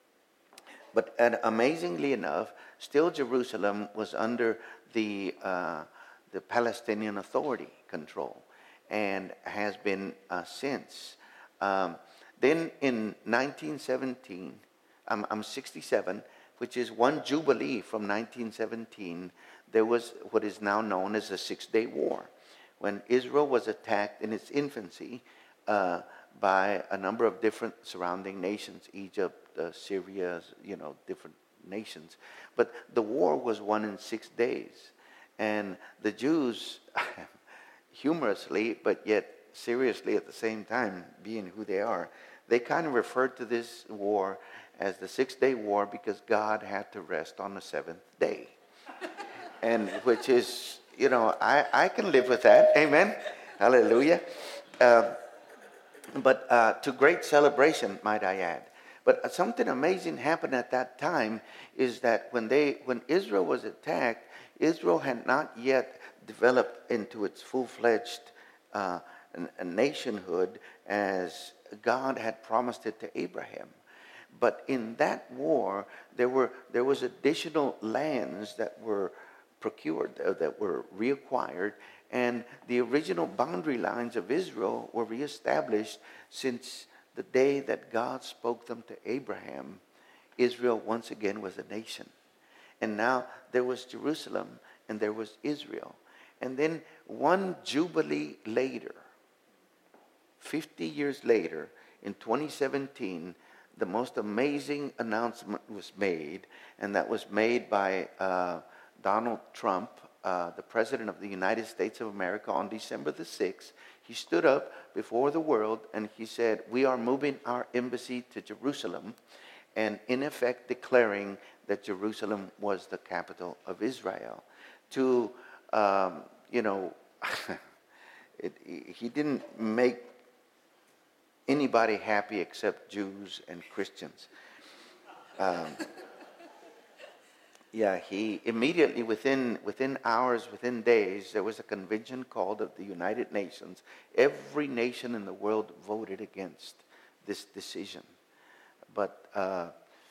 but and amazingly enough, still Jerusalem was under the uh, the Palestinian Authority control, and has been uh, since. Um, then in nineteen seventeen, I'm, I'm sixty-seven, which is one jubilee from nineteen seventeen, there was what is now known as the Six-Day War, when Israel was attacked in its infancy uh, by a number of different surrounding nations, Egypt, uh, Syria, you know, different nations. But the war was won in six days. And the Jews, humorously, but yet seriously at the same time, being who they are, they kind of referred to this war as the Six-Day War because God had to rest on the seventh day. And which is, you know, I, I can live with that. Amen. Hallelujah. Uh, but uh, to great celebration, might I add. But something amazing happened at that time is that when they, when Israel was attacked, Israel had not yet developed into its full-fledged uh, nationhood as God had promised it to Abraham. But in that war, there were there was additional lands that were procured, uh, that were reacquired, and the original boundary lines of Israel were reestablished since the day that God spoke them to Abraham. Israel once again was a nation. And now there was Jerusalem and there was Israel. And then one jubilee later, fifty years later, in twenty seventeen, the most amazing announcement was made, and that was made by uh, Donald Trump, uh, the President of the United States of America, on December the sixth. He stood up before the world and he said, we are moving our embassy to Jerusalem, and in effect declaring that Jerusalem was the capital of Israel. To, um, you know, it, he didn't make anybody happy except Jews and Christians. Um, yeah, he immediately, within within hours, within days, there was a convention called of the United Nations. Every nation in the world voted against this decision. But, uh,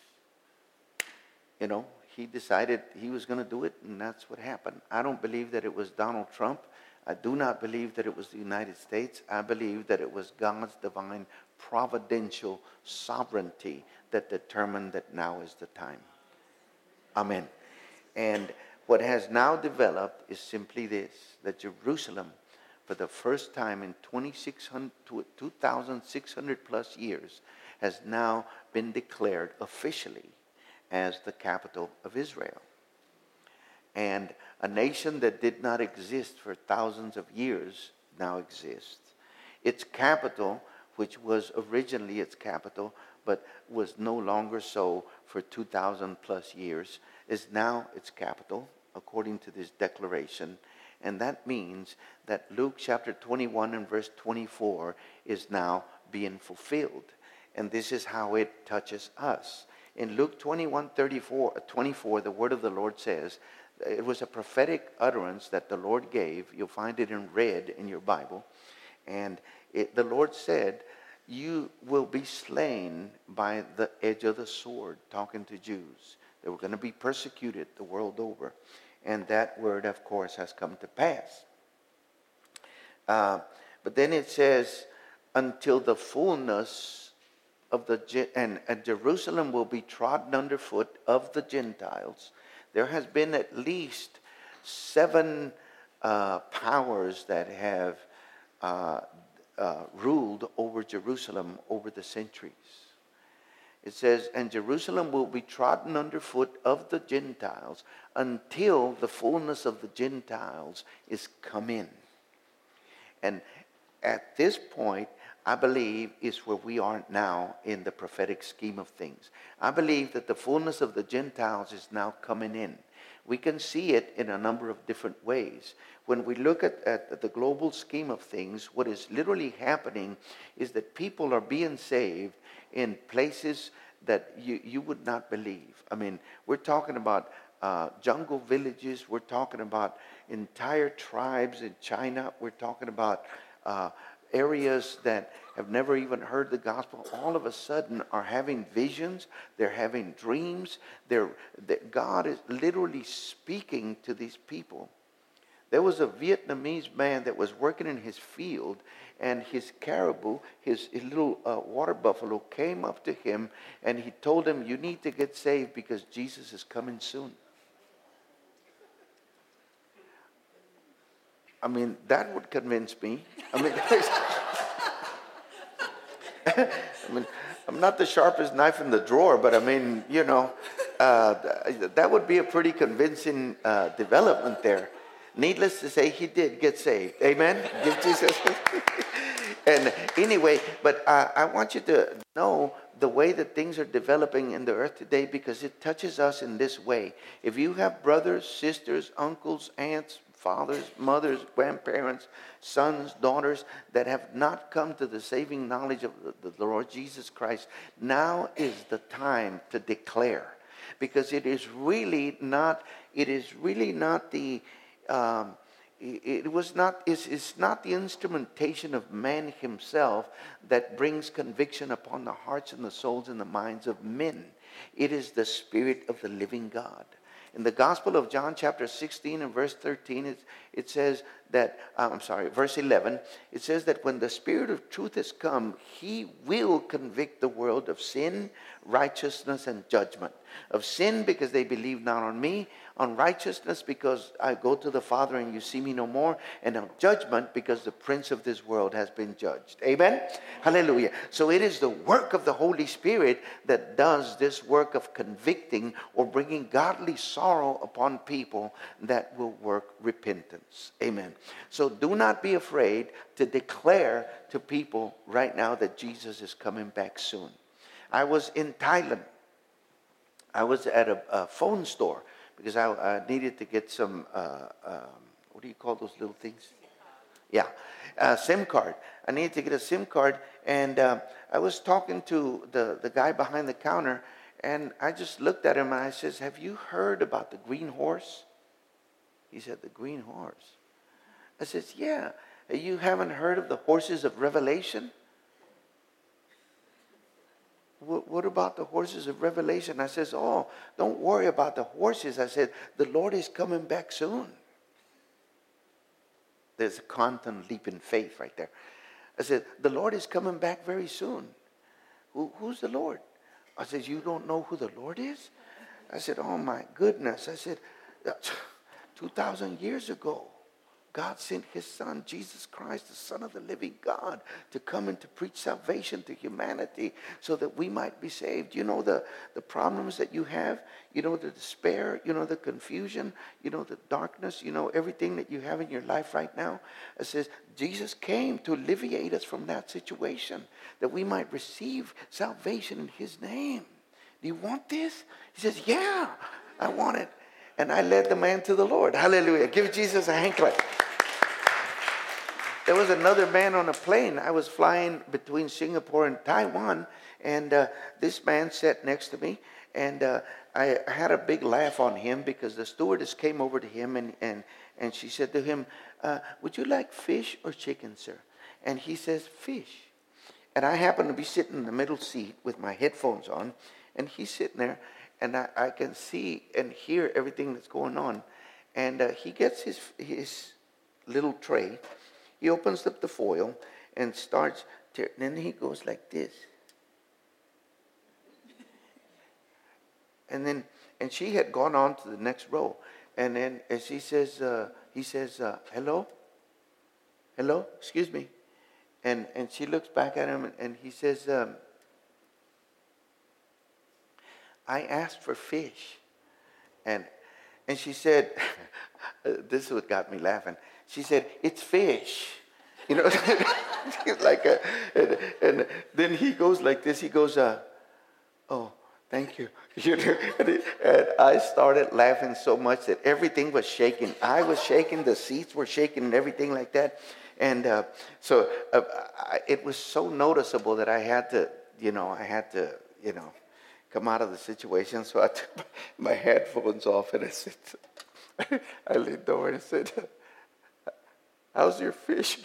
you know, he decided he was going to do it, and that's what happened. I don't believe that it was Donald Trump. I do not believe that it was the United States. I believe that it was God's divine providential sovereignty that determined that now is the time. Amen. And what has now developed is simply this, that Jerusalem, for the first time in twenty-six hundred, two thousand six hundred plus years, has now been declared officially as the capital of Israel. And a nation that did not exist for thousands of years now exists. Its capital, which was originally its capital, but was no longer so for two thousand plus years, is now its capital, according to this declaration. And that means that Luke chapter twenty-one and verse twenty-four is now being fulfilled. And this is how it touches us. In Luke twenty-one, thirty-four, twenty-four, the word of the Lord says, it was a prophetic utterance that the Lord gave. You'll find it in red in your Bible. And it, the Lord said, you will be slain by the edge of the sword, talking to Jews. They were going to be persecuted the world over. And that word, of course, has come to pass. Uh, but then it says, until the fullness of the, and, and Jerusalem will be trodden underfoot of the Gentiles. There has been at least seven uh, powers that have uh, uh, ruled over Jerusalem over the centuries. It says, and Jerusalem will be trodden underfoot of the Gentiles until the fullness of the Gentiles is come in. And at this point, I believe is where we are now in the prophetic scheme of things. I believe that the fullness of the Gentiles is now coming in. We can see it in a number of different ways. When we look at, at the global scheme of things, what is literally happening is that people are being saved in places that you, you would not believe. I mean, we're talking about uh, jungle villages. We're talking about entire tribes in China. We're talking about uh, areas that have never even heard the gospel. All of a sudden are having visions. They're having dreams. They're, that God is literally speaking to these people. There was a Vietnamese man that was working in his field, and his caribou, his, his little uh, water buffalo, came up to him, and he told him, you need to get saved because Jesus is coming soon. I mean, that would convince me. I mean, I mean, I'm not the sharpest knife in the drawer, but I mean, you know, uh, that would be a pretty convincing uh, development there. Needless to say, he did get saved. Amen? Give Jesus. And anyway, but uh, I want you to know the way that things are developing in the earth today, because it touches us in this way. If you have brothers, sisters, uncles, aunts, fathers, mothers, grandparents, sons, daughters that have not come to the saving knowledge of the, the Lord Jesus Christ, now is the time to declare. Because it is really not, it is really not the... Um, it was not, it's, it's not the instrumentation of man himself that brings conviction upon the hearts and the souls and the minds of men. It is the Spirit of the living God. In the Gospel of John chapter sixteen and verse thirteen, it, it says that, uh, I'm sorry, verse eleven, it says that when the Spirit of truth has come, he will convict the world of sin, righteousness, and judgment. Of sin, because they believe not on me. On righteousness, because I go to the Father and you see me no more. And on judgment, because the prince of this world has been judged. Amen? Hallelujah. So it is the work of the Holy Spirit that does this work of convicting or bringing godly sorrow upon people that will work repentance. Amen. So do not be afraid to declare to people right now that Jesus is coming back soon. I was in Thailand. I was at a, a phone store because I, I needed to get some, uh, um, what do you call those little things? Yeah, a SIM card. I needed to get a SIM card, and uh, I was talking to the, the guy behind the counter, and I just looked at him and I says, have you heard about the green horse? He said, the green horse. I says, yeah. You haven't heard of the horses of Revelation? What about the horses of Revelation? I says, oh, don't worry about the horses. I said, the Lord is coming back soon. There's a quantum leap in faith right there. I said, the Lord is coming back very soon. Who, who's the Lord? I said, you don't know who the Lord is? I said, oh my goodness. I said, two thousand years ago, God sent his son, Jesus Christ, the Son of the living God, to come and to preach salvation to humanity so that we might be saved. You know the, the problems that you have, you know the despair, you know the confusion, you know the darkness, you know everything that you have in your life right now. It says Jesus came to alleviate us from that situation, that we might receive salvation in his name. Do you want this? He says, yeah, I want it. And I led the man to the Lord. Hallelujah. Give Jesus a hand clap. There was another man on a plane. I was flying between Singapore and Taiwan, and uh, this man sat next to me, and uh, I had a big laugh on him because the stewardess came over to him, and, and, and she said to him, uh, would you like fish or chicken, sir? And he says, fish. And I happened to be sitting in the middle seat with my headphones on, and he's sitting there, and I, I can see and hear everything that's going on. And uh, he gets his his little tray. He opens up the foil and starts, tear- and then he goes like this. And then, and she had gone on to the next row. And then as he says, uh, he says, uh, hello? hello, excuse me. And and she looks back at him, and, and he says, um, I asked for fish. And and she said, this is what got me laughing. She said, it's fish. You know, like a, and, and then he goes like this. He goes, uh, oh, thank you. You know, and, it, and I started laughing so much that everything was shaking. I was shaking, the seats were shaking, and everything like that. And uh, so uh, I, it was so noticeable that I had to, you know, I had to, you know, come out of the situation. So I took my headphones off and I said, I leaned over and said, how's your fish?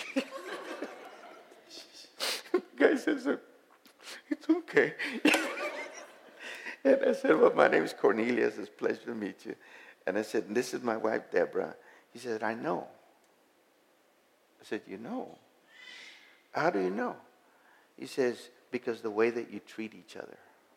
The guy says, it's okay. And I said, well, my name is Cornelius. It's a pleasure to meet you. And I said, this is my wife, Deborah. He said, I know. I said, you know? How do you know? He says, because the way that you treat each other.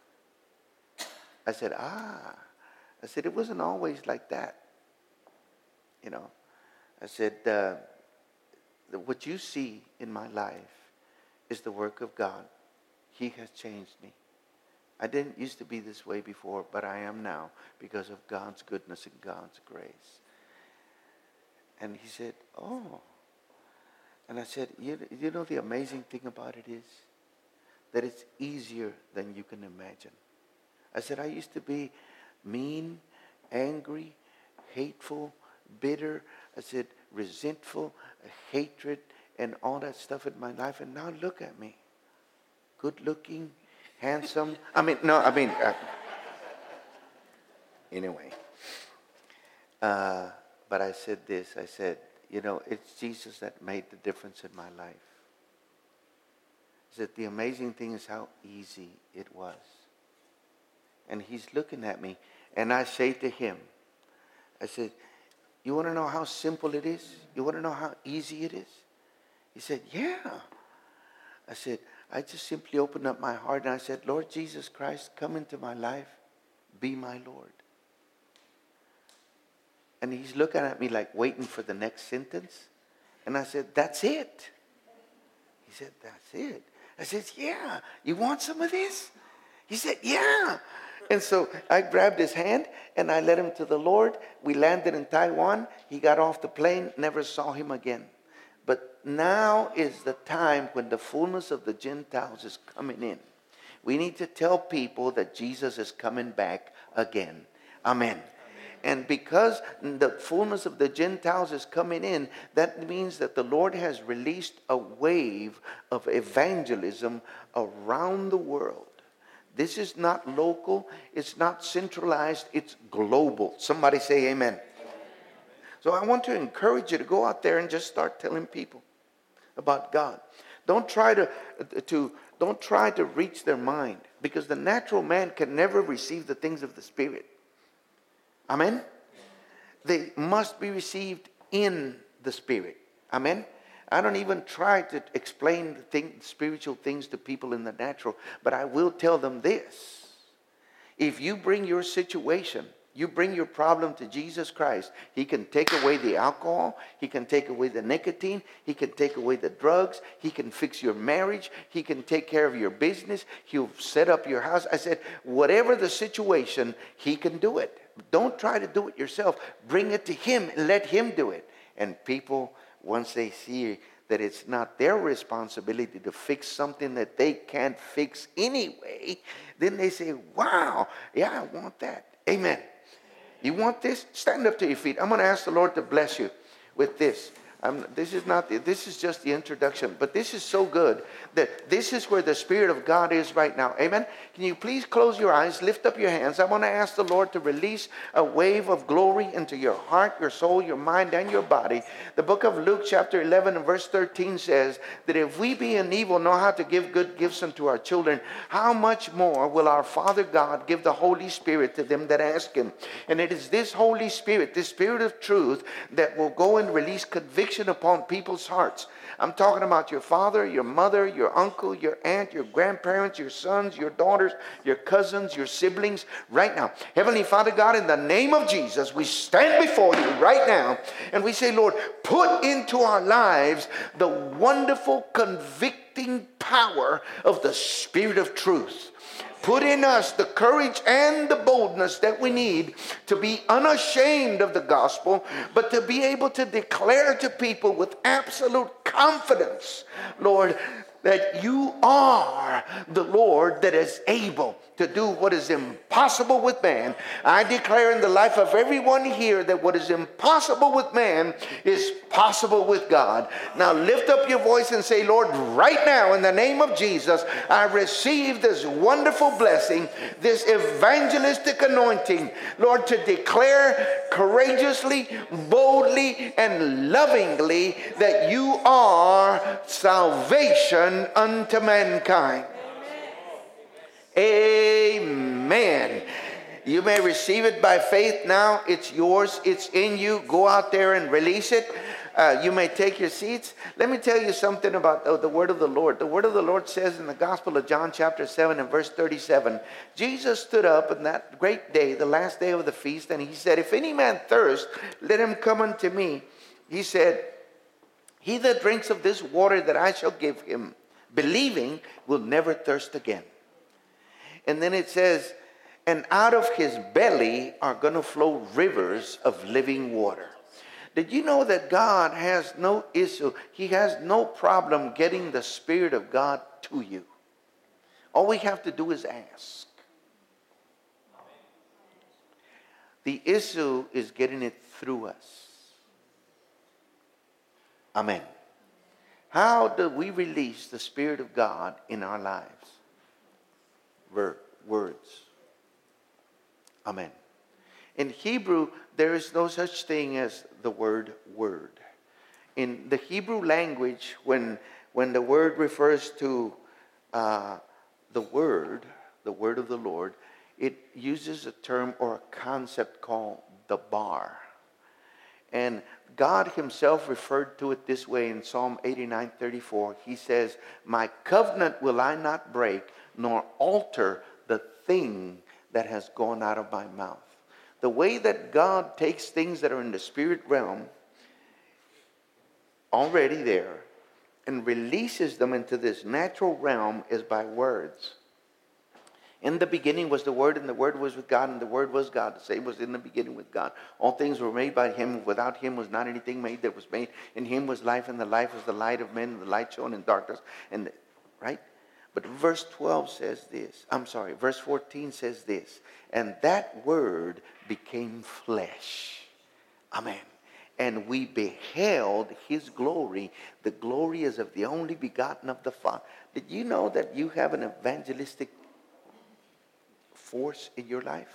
I said, ah. I said, it wasn't always like that. You know, I said, uh, what you see in my life is the work of God. He has changed me. I didn't used to be this way before, but I am now because of God's goodness and God's grace. And he said, oh. And I said, you, you know the amazing thing about it is that it's easier than you can imagine. I said, I used to be mean, angry, hateful, bitter. I said, resentful, hatred, and all that stuff in my life. And now look at me. Good looking, handsome. I mean, no, I mean, uh, anyway. Uh, but I said this. I said, you know, it's Jesus that made the difference in my life. I said, the amazing thing is how easy it was. And he's looking at me, and I say to him, I said, you want to know how simple it is? You want to know how easy it is? He said, yeah. I said, I just simply opened up my heart, and I said, Lord Jesus Christ, come into my life. Be my Lord. And he's looking at me like waiting for the next sentence. And I said, that's it. He said, that's it. I said, yeah. You want some of this? He said, yeah. And so I grabbed his hand and I led him to the Lord. We landed in Taiwan. He got off the plane, never saw him again. But now is the time when the fullness of the Gentiles is coming in. We need to tell people that Jesus is coming back again. Amen. And because the fullness of the Gentiles is coming in, that means that the Lord has released a wave of evangelism around the world. This is not local. It's not centralized. It's global. Somebody say amen. So I want to encourage you to go out there and just start telling people about God. Don't try to, to, don't try to reach their mind, because the natural man can never receive the things of the Spirit. Amen? They must be received in the Spirit. Amen? I don't even try to explain the thing, spiritual things to people in the natural, but I will tell them this. If you bring your situation, you bring your problem to Jesus Christ, He can take away the alcohol, He can take away the nicotine, He can take away the drugs, He can fix your marriage, He can take care of your business, He'll set up your house. I said, whatever the situation, He can do it. Don't try to do it yourself. Bring it to Him and let Him do it. And people, once they see that it's not their responsibility to fix something that they can't fix anyway, then they say, wow, yeah, I want that. Amen. You want this? Stand up to your feet. I'm going to ask the Lord to bless you with this. I'm, this is not. This is just the introduction, but this is so good that this is where the Spirit of God is right now. Amen. Can you please close your eyes, lift up your hands? I want to ask the Lord to release a wave of glory into your heart, your soul, your mind, and your body. The book of Luke chapter eleven and verse thirteen says that if we being evil know how to give good gifts unto our children, how much more will our Father God give the Holy Spirit to them that ask Him? And it is this Holy Spirit, this Spirit of truth, that will go and release conviction conviction upon people's hearts. I'm talking about your father, your mother, your uncle, your aunt, your grandparents, your sons, your daughters, your cousins, your siblings, right now. Heavenly Father God, in the name of Jesus, we stand before you right now and we say, Lord, put into our lives the wonderful convicting power of the Spirit of truth. Put in us the courage and the boldness that we need to be unashamed of the gospel, but to be able to declare to people with absolute confidence, Lord, that you are the Lord that is able to do what is impossible with man. I declare in the life of everyone here that what is impossible with man is possible with God. Now lift up your voice and say, Lord, right now in the name of Jesus, I receive this wonderful blessing, this evangelistic anointing, Lord, to declare courageously, boldly, and lovingly that you are salvation unto mankind. Amen. You may receive it by faith now. It's yours. It's in you. Go out there and release it. Uh, you may take your seats. Let me tell you something about the, the word of the Lord. The word of the Lord says in the Gospel of John chapter seven and verse thirty-seven, Jesus stood up on that great day, the last day of the feast, and he said, if any man thirst, let him come unto me. He said, he that drinks of this water that I shall give him, believing, will never thirst again. And then it says, and out of his belly are going to flow rivers of living water. Did you know that God has no issue? He has no problem getting the Spirit of God to you. All we have to do is ask. The issue is getting it through us. Amen. How do we release the Spirit of God in our lives? Words. Amen. In Hebrew, there is no such thing as the word word. In the Hebrew language, when, when the word refers to uh, the word, the word of the Lord, it uses a term or a concept called the bar. And God himself referred to it this way in Psalm eighty-nine thirty-four. He says, my covenant will I not break, nor alter the thing that has gone out of my mouth. The way that God takes things that are in the spirit realm, already there, and releases them into this natural realm is by words. In the beginning was the Word, and the Word was with God, and the Word was God. The same was in the beginning with God. All things were made by him. Without him was not anything made that was made. In him was life, and the life was the light of men, and the light shone in darkness. And the, right? But verse twelve says this. I'm sorry, verse fourteen says this. And that Word became flesh. Amen. And we beheld his glory. The glory is of the only begotten of the Father. Did you know that you have an evangelistic force in your life?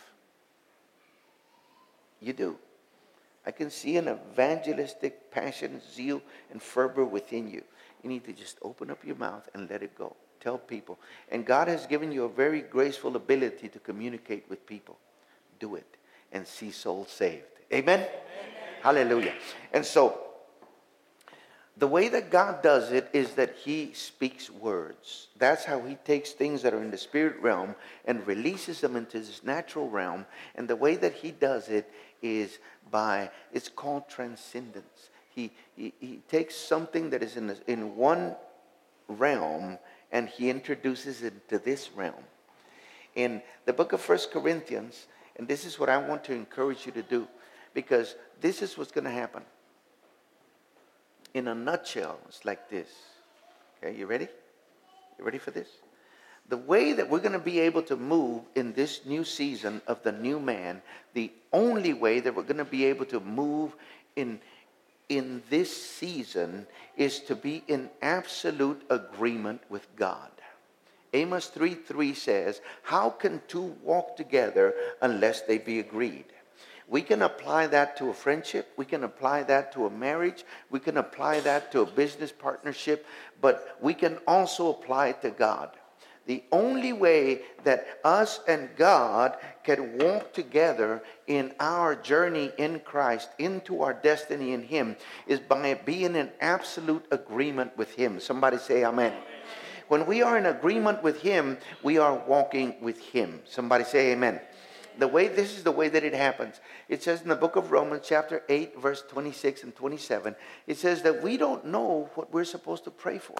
You do. I can see an evangelistic passion, zeal, and fervor within you. You need to just open up your mouth and let it go. Tell people. And God has given you a very graceful ability to communicate with people. Do it and see souls saved. Amen? Amen. Hallelujah. And so, the way that God does it is that he speaks words. That's how he takes things that are in the spirit realm and releases them into this natural realm. And the way that he does it is by, it's called transcendence. He, he, he takes something that is in, the, in one realm and he introduces it to this realm. In the book of First Corinthians, and this is what I want to encourage you to do, because this is what's going to happen. In a nutshell, it's like this. Okay, you ready? You ready for this? The way that we're going to be able to move in this new season of the new man, the only way that we're going to be able to move in in this season is to be in absolute agreement with God. Amos three three says, how can two walk together unless they be agreed? We can apply that to a friendship. We can apply that to a marriage. We can apply that to a business partnership. But we can also apply it to God. The only way that us and God can walk together in our journey in Christ, into our destiny in Him, is by being in absolute agreement with Him. Somebody say amen. When we are in agreement with Him, we are walking with Him. Somebody say amen. The way, this is the way that it happens. It says in the book of Romans chapter eight, verse twenty-six and twenty-seven, it says that we don't know what we're supposed to pray for.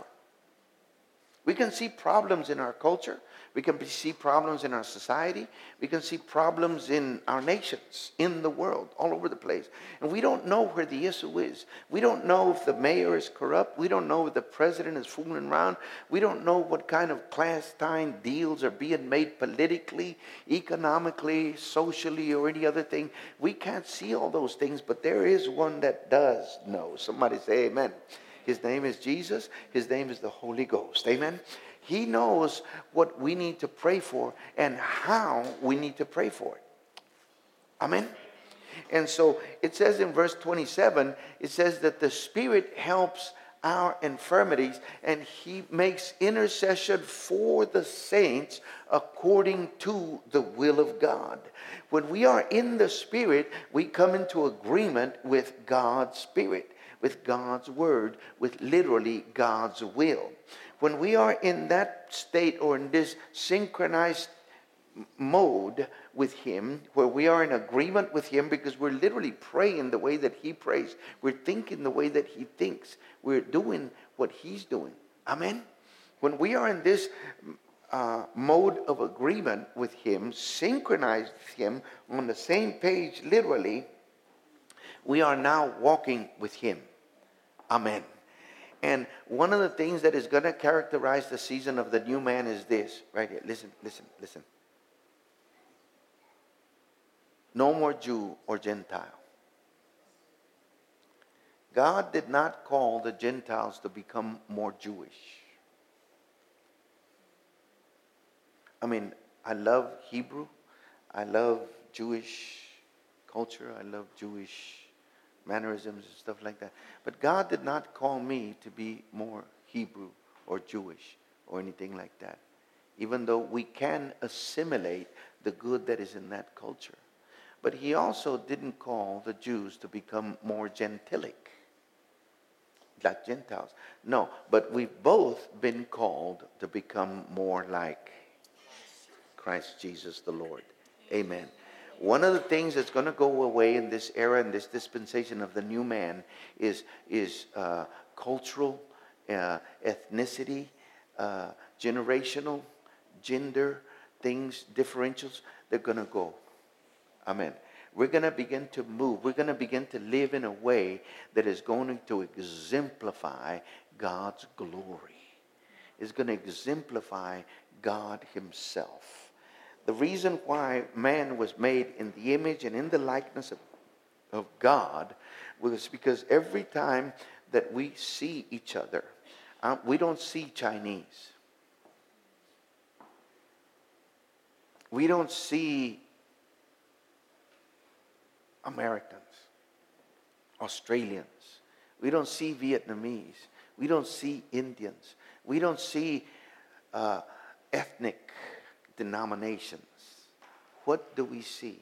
We can see problems in our culture. We can see problems in our society. We can see problems in our nations, in the world, all over the place. And we don't know where the issue is. We don't know if the mayor is corrupt. We don't know if the president is fooling around. We don't know what kind of clandestine deals are being made politically, economically, socially, or any other thing. We can't see all those things, but there is one that does know. Somebody say amen. His name is Jesus. His name is the Holy Ghost. Amen. He knows what we need to pray for and how we need to pray for it. Amen. And so it says in verse twenty-seven, it says that the Spirit helps our infirmities and He makes intercession for the saints according to the will of God. When we are in the Spirit, we come into agreement with God's Spirit, with God's word, with literally God's will. When we are in that state or in this synchronized mode with Him, where we are in agreement with Him because we're literally praying the way that He prays, we're thinking the way that He thinks, we're doing what He's doing. Amen? When we are in this uh, mode of agreement with Him, synchronized with Him, on the same page literally, we are now walking with Him. Amen. And one of the things that is going to characterize the season of the new man is this. Right here. Listen, listen, listen. No more Jew or Gentile. God did not call the Gentiles to become more Jewish. I mean, I love Hebrew. I love Jewish culture. I love Jewish mannerisms and stuff like that. But God did not call me to be more Hebrew or Jewish or anything like that. Even though we can assimilate the good that is in that culture. But He also didn't call the Jews to become more gentilic, like Gentiles. No, but we've both been called to become more like Christ Jesus the Lord. Amen. One of the things that's going to go away in this era, in this dispensation of the new man, is, is uh, cultural, uh, ethnicity, uh, generational, gender, things, differentials. They're going to go. Amen. We're going to begin to move. We're going to begin to live in a way that is going to exemplify God's glory. It's going to exemplify God Himself. The reason why man was made in the image and in the likeness of, of God was because every time that we see each other, uh, we don't see Chinese. We don't see Americans, Australians. We don't see Vietnamese. We don't see Indians. We don't see uh, ethnic denominations. What do we see?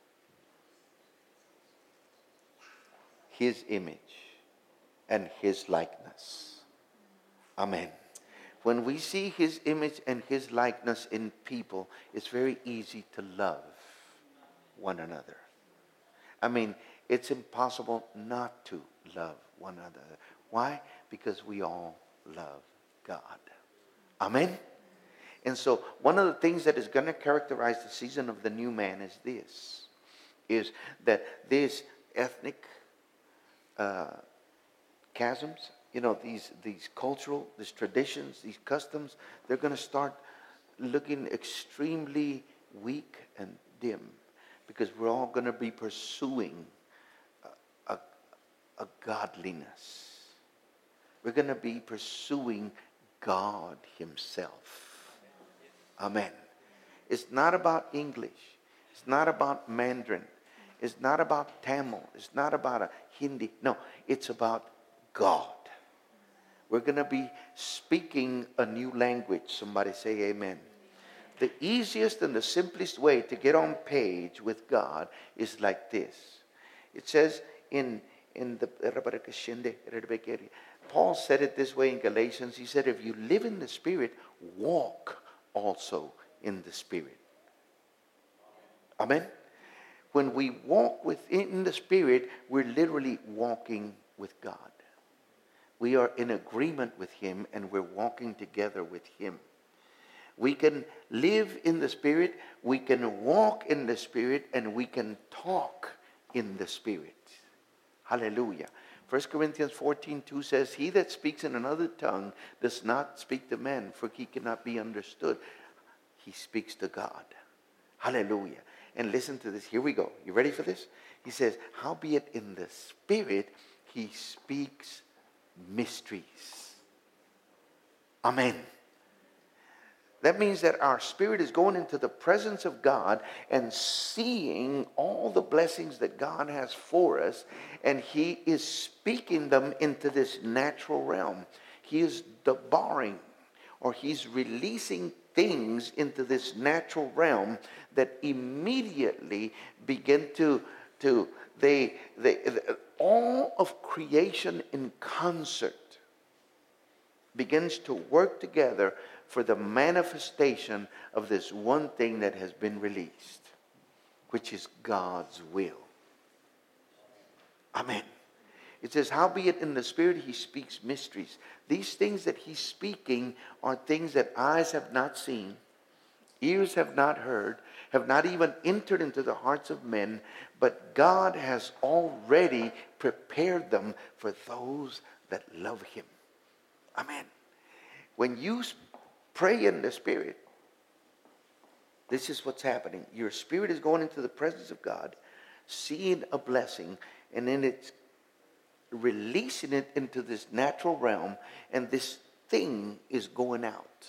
His image and His likeness. Amen. When we see His image and His likeness in people, it's very easy to love one another. I mean, it's impossible not to love one another. Why? Because we all love God. Amen. And so one of the things that is going to characterize the season of the new man is this, is that these ethnic uh, chasms, you know, these, these cultural, these traditions, these customs, they're going to start looking extremely weak and dim because we're all going to be pursuing a, a, a godliness. We're going to be pursuing God Himself. Amen. It's not about English. It's not about Mandarin. It's not about Tamil. It's not about a Hindi. No, it's about God. We're going to be speaking a new language. Somebody say amen. The easiest and the simplest way to get on page with God is like this. It says in, in the, Paul said it this way in Galatians. He said, if you live in the Spirit, walk also in the Spirit. Amen? When we walk within the Spirit, we're literally walking with God. We are in agreement with Him and we're walking together with Him. We can live in the Spirit, we can walk in the Spirit, and we can talk in the Spirit. Hallelujah. First Corinthians fourteen two says, he that speaks in another tongue does not speak to men, for he cannot be understood. He speaks to God. Hallelujah. And listen to this. Here we go. You ready for this? He says, howbeit in the Spirit he speaks mysteries. Amen. That means that our spirit is going into the presence of God and seeing all the blessings that God has for us, and He is speaking them into this natural realm. He is debarring, or He's releasing things into this natural realm that immediately begin to, to they, they, all of creation in concert begins to work together for the manifestation of this one thing that has been released, which is God's will. Amen. It says, howbeit in the Spirit he speaks mysteries. These things that he's speaking are things that eyes have not seen, ears have not heard, have not even entered into the hearts of men, but God has already prepared them for those that love Him. Amen. When you pray in the Spirit, this is what's happening. Your spirit is going into the presence of God, seeing a blessing, and then it's releasing it into this natural realm, and this thing is going out.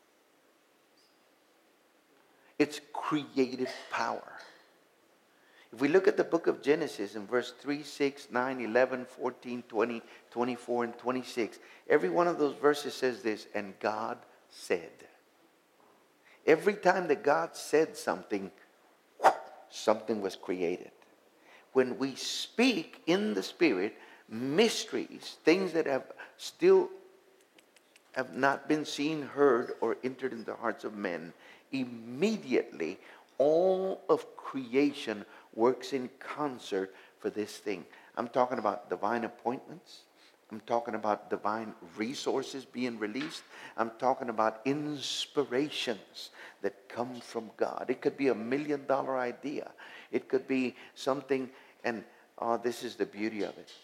It's creative power. If we look at the book of Genesis in verse three, six, nine, eleven, fourteen, twenty, twenty-four, and twenty-six, every one of those verses says this, and God said. Every time that God said something, something was created. When we speak in the Spirit, mysteries, things that have still have not been seen, heard, or entered into the hearts of men, immediately all of creation works in concert for this thing. I'm talking about divine appointments. I'm talking about divine resources being released. I'm talking about inspirations that come from God. It could be a million dollar idea. It could be something, and oh, this is the beauty of it.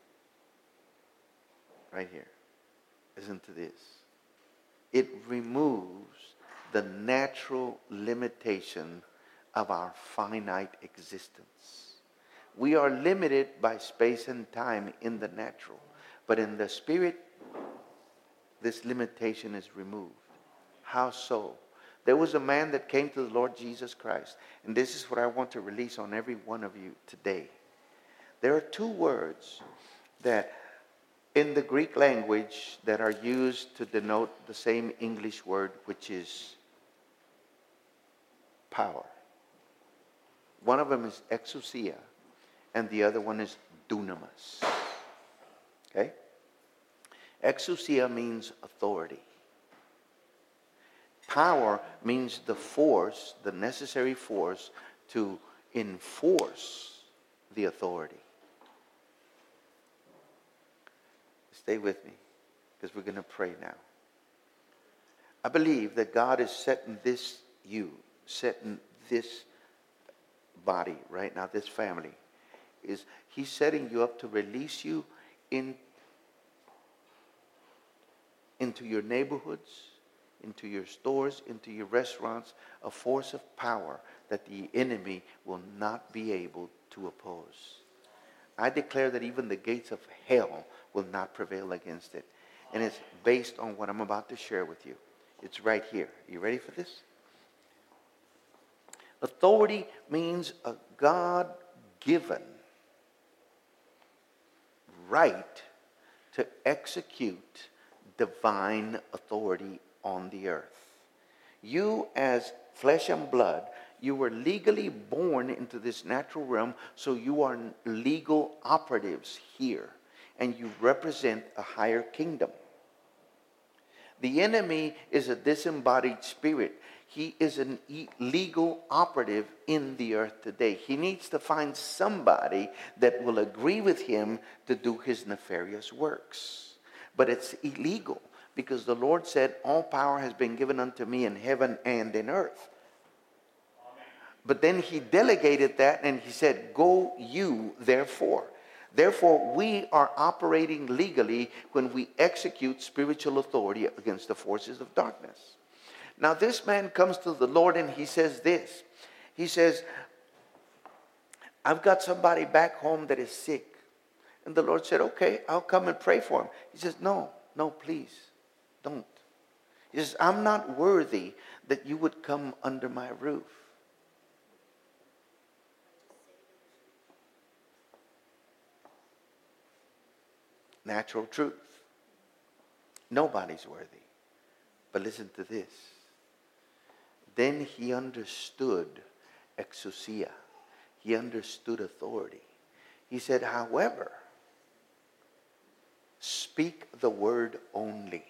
Right here. Listen to this. It removes the natural limitation of our finite existence. We are limited by space and time in the natural. But in the Spirit, this limitation is removed. How so? There was a man that came to the Lord Jesus Christ. And this is what I want to release on every one of you today. There are two words that in the Greek language that are used to denote the same English word, which is power. One of them is exousia, and the other one is dunamis. Okay? Exousia means authority. Power means the force, the necessary force to enforce the authority. Stay with me, because we're going to pray now. I believe that God is setting this you, setting this body right now, this family, is He's setting you up to release you in, into your neighborhoods, into your stores, into your restaurants, a force of power that the enemy will not be able to oppose. I declare that even the gates of hell will not prevail against it. And it's based on what I'm about to share with you. It's right here. You ready for this? Authority means a God-given right to execute divine authority on the earth. You, as flesh and blood, you were legally born into this natural realm, so you are legal operatives here, and you represent a higher kingdom. The enemy is a disembodied spirit. He is an legal operative in the earth today. He needs to find somebody that will agree with him to do his nefarious works. But it's illegal, because the Lord said, all power has been given unto me in heaven and in earth. But then he delegated that and he said, go you therefore. Therefore, we are operating legally when we execute spiritual authority against the forces of darkness. Now, this man comes to the Lord and he says this. He says, I've got somebody back home that is sick. And the Lord said, okay, I'll come and pray for him. He says, no, no, please, don't. He says, I'm not worthy that you would come under my roof. Natural truth. Nobody's worthy. But listen to this. Then he understood exousia. He understood authority. He said, however, speak the word only.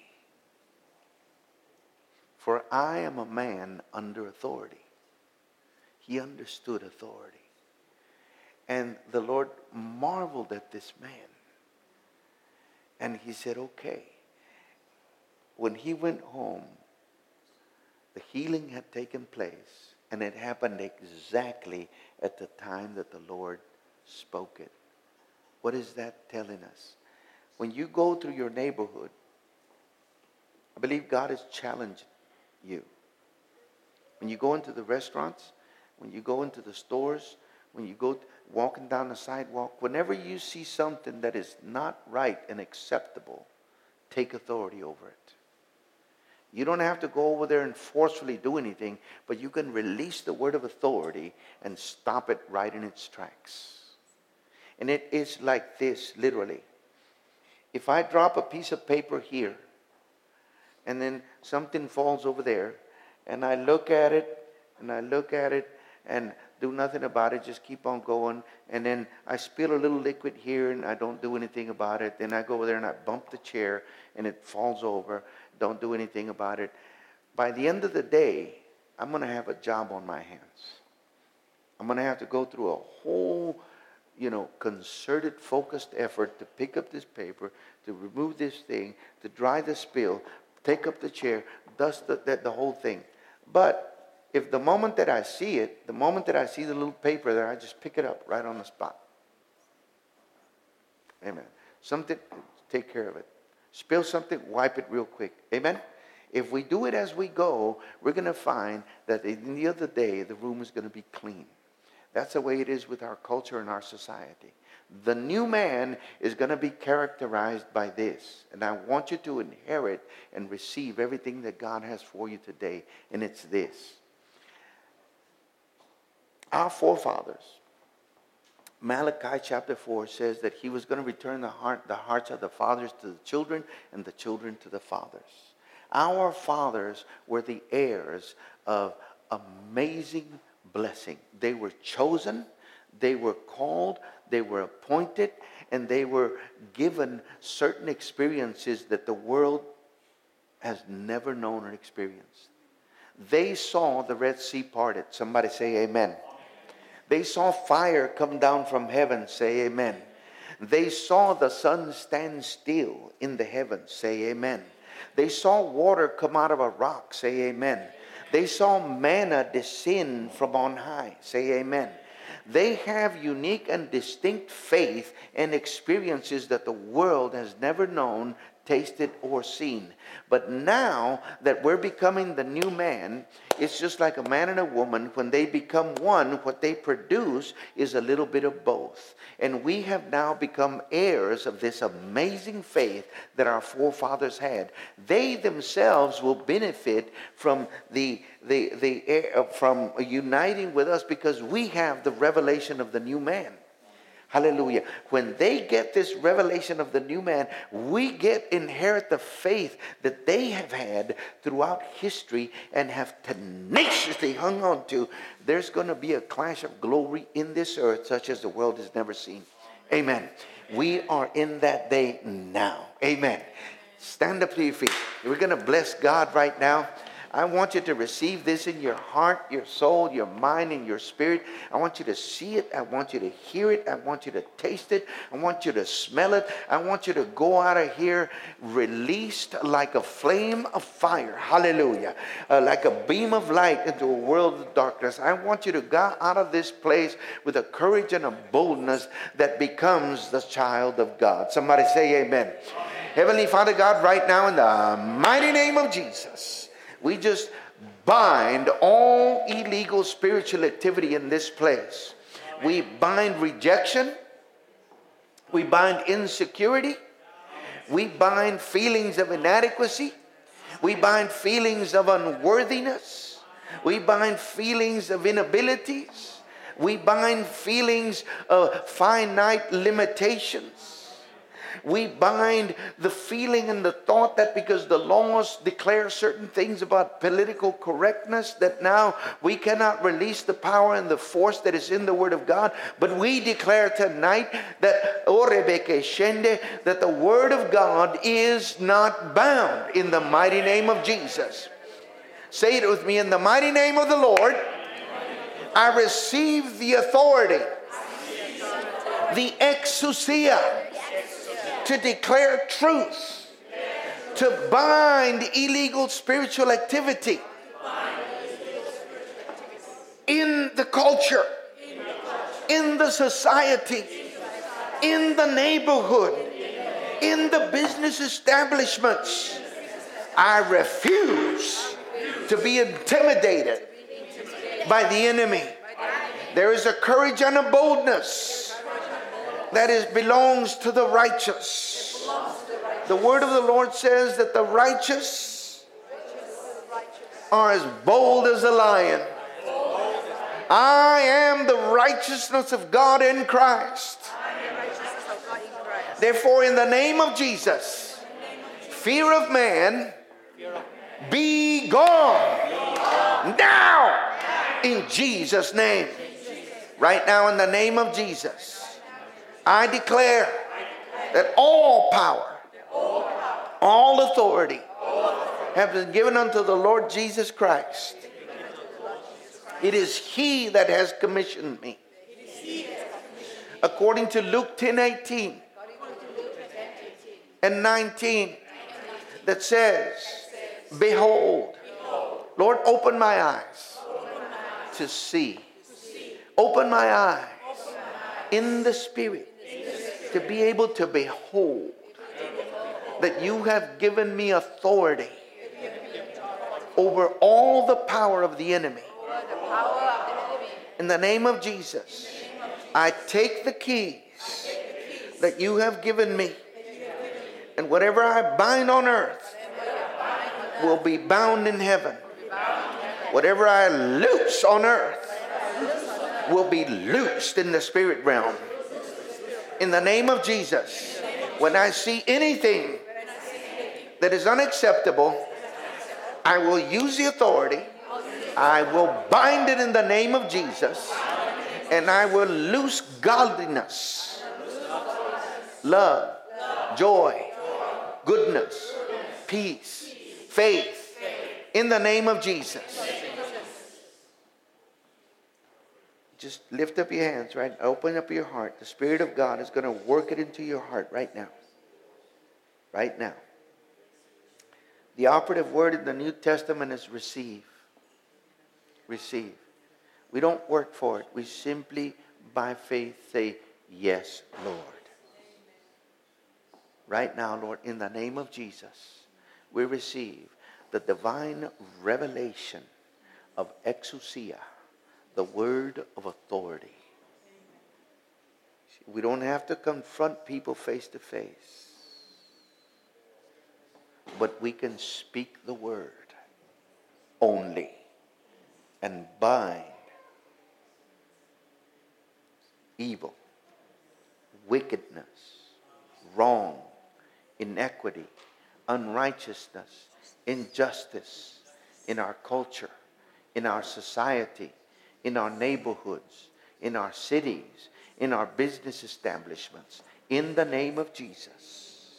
For I am a man under authority. He understood authority. And the Lord marveled at this man. And he said, okay. When he went home, the healing had taken place, and it happened exactly at the time that the Lord spoke it. What is that telling us? When you go through your neighborhood, I believe God has challenged you. When you go into the restaurants, when you go into the stores, when you go walking down the sidewalk, whenever you see something that is not right and acceptable, take authority over it. You don't have to go over there and forcefully do anything, but you can release the word of authority and stop it right in its tracks. And it is like this, literally. If I drop a piece of paper here, and then something falls over there, and I look at it, and I look at it, and do nothing about it, just keep on going, and then I spill a little liquid here, and I don't do anything about it. Then I go over there and I bump the chair, and it falls over. Don't do anything about it. By the end of the day, I'm going to have a job on my hands. I'm going to have to go through a whole, you know, concerted, focused effort to pick up this paper, to remove this thing, to dry the spill, take up the chair, dust the, the, the whole thing. But if the moment that I see it, the moment that I see the little paper there, I just pick it up right on the spot. Amen. Something, take care of it. Spill something, wipe it real quick. Amen? If we do it as we go, we're going to find that at the end of the day, the room is going to be clean. That's the way it is with our culture and our society. The new man is going to be characterized by this. And I want you to inherit and receive everything that God has for you today. And it's this. Our forefathers, Malachi chapter four says that he was going to return the heart, the hearts of the fathers to the children and the children to the fathers. Our fathers were the heirs of amazing blessing. They were chosen, they were called, they were appointed, and they were given certain experiences that the world has never known or experienced. They saw the Red Sea parted. Somebody say amen. They saw fire come down from heaven. Say amen. They saw the sun stand still in the heavens. Say amen. They saw water come out of a rock. Say amen. They saw manna descend from on high. Say amen. They have unique and distinct faith and experiences that the world has never known, tasted, or seen. But now that we're becoming the new man, it's just like a man and a woman. When they become one, what they produce is a little bit of both. And we have now become heirs of this amazing faith that our forefathers had. They themselves will benefit from the the the from uniting with us because we have the revelation of the new man. Hallelujah. When they get this revelation of the new man, we get inherit the faith that they have had throughout history and have tenaciously hung on to. There's going to be a clash of glory in this earth such as the world has never seen. Amen. We are in that day now. Amen. Stand up to your feet. We're going to bless God right now. I want you to receive this in your heart, your soul, your mind, and your spirit. I want you to see it. I want you to hear it. I want you to taste it. I want you to smell it. I want you to go out of here released like a flame of fire. Hallelujah. Uh, like a beam of light into a world of darkness. I want you to go out of this place with a courage and a boldness that becomes the child of God. Somebody say amen. Heavenly Father God, right now in the mighty name of Jesus, we just bind all illegal spiritual activity in this place. We bind rejection. We bind insecurity. We bind feelings of inadequacy. We bind feelings of unworthiness. We bind feelings of inabilities. We bind feelings of finite limitations. We bind the feeling and the thought that because the laws declare certain things about political correctness, that now we cannot release the power and the force that is in the Word of God. But we declare tonight that that the Word of God is not bound in the mighty name of Jesus. Say it with me. In the mighty name of the Lord, I receive the authority, the exousia, to declare truth, to bind illegal spiritual activity in the culture, in the society, in the neighborhood, in the business establishments. I refuse to be intimidated by the enemy. There is a courage and a boldness that is belongs to the righteous. The word of the Lord says that the righteous are as bold as a lion. I am the righteousness of God in Christ. Therefore, in the name of Jesus, fear of man, be gone now in Jesus' name. Right now, in the name of Jesus, I declare that all power, all authority have been given unto the Lord Jesus Christ. It is He that has commissioned me. According to Luke ten eighteen and nineteen, that says, behold, Lord, open my eyes to see. Open my eyes in the Spirit to be able to behold that you have given me authority over all the power of the enemy. In the name of Jesus, I take the keys that you have given me, and whatever I bind on earth will be bound in heaven. Whatever I loose on earth will be loosed in the spirit realm. In the name of Jesus, when I see anything that is unacceptable, I will use the authority. I will bind it in the name of Jesus, and I will loose godliness, love, joy, goodness, peace, faith, in the name of Jesus. Just lift up your hands, right? Open up your heart. The Spirit of God is going to work it into your heart right now. Right now. The operative word in the New Testament is receive. Receive. We don't work for it. We simply, by faith, say, yes, Lord. Right now, Lord, in the name of Jesus, we receive the divine revelation of exousia, the word of authority. We don't have to confront people face to face, but we can speak the word only and bind evil wickedness, wrong, inequity, unrighteousness, injustice in our culture, in our society, in our neighborhoods, in our cities, in our business establishments, in the name of Jesus.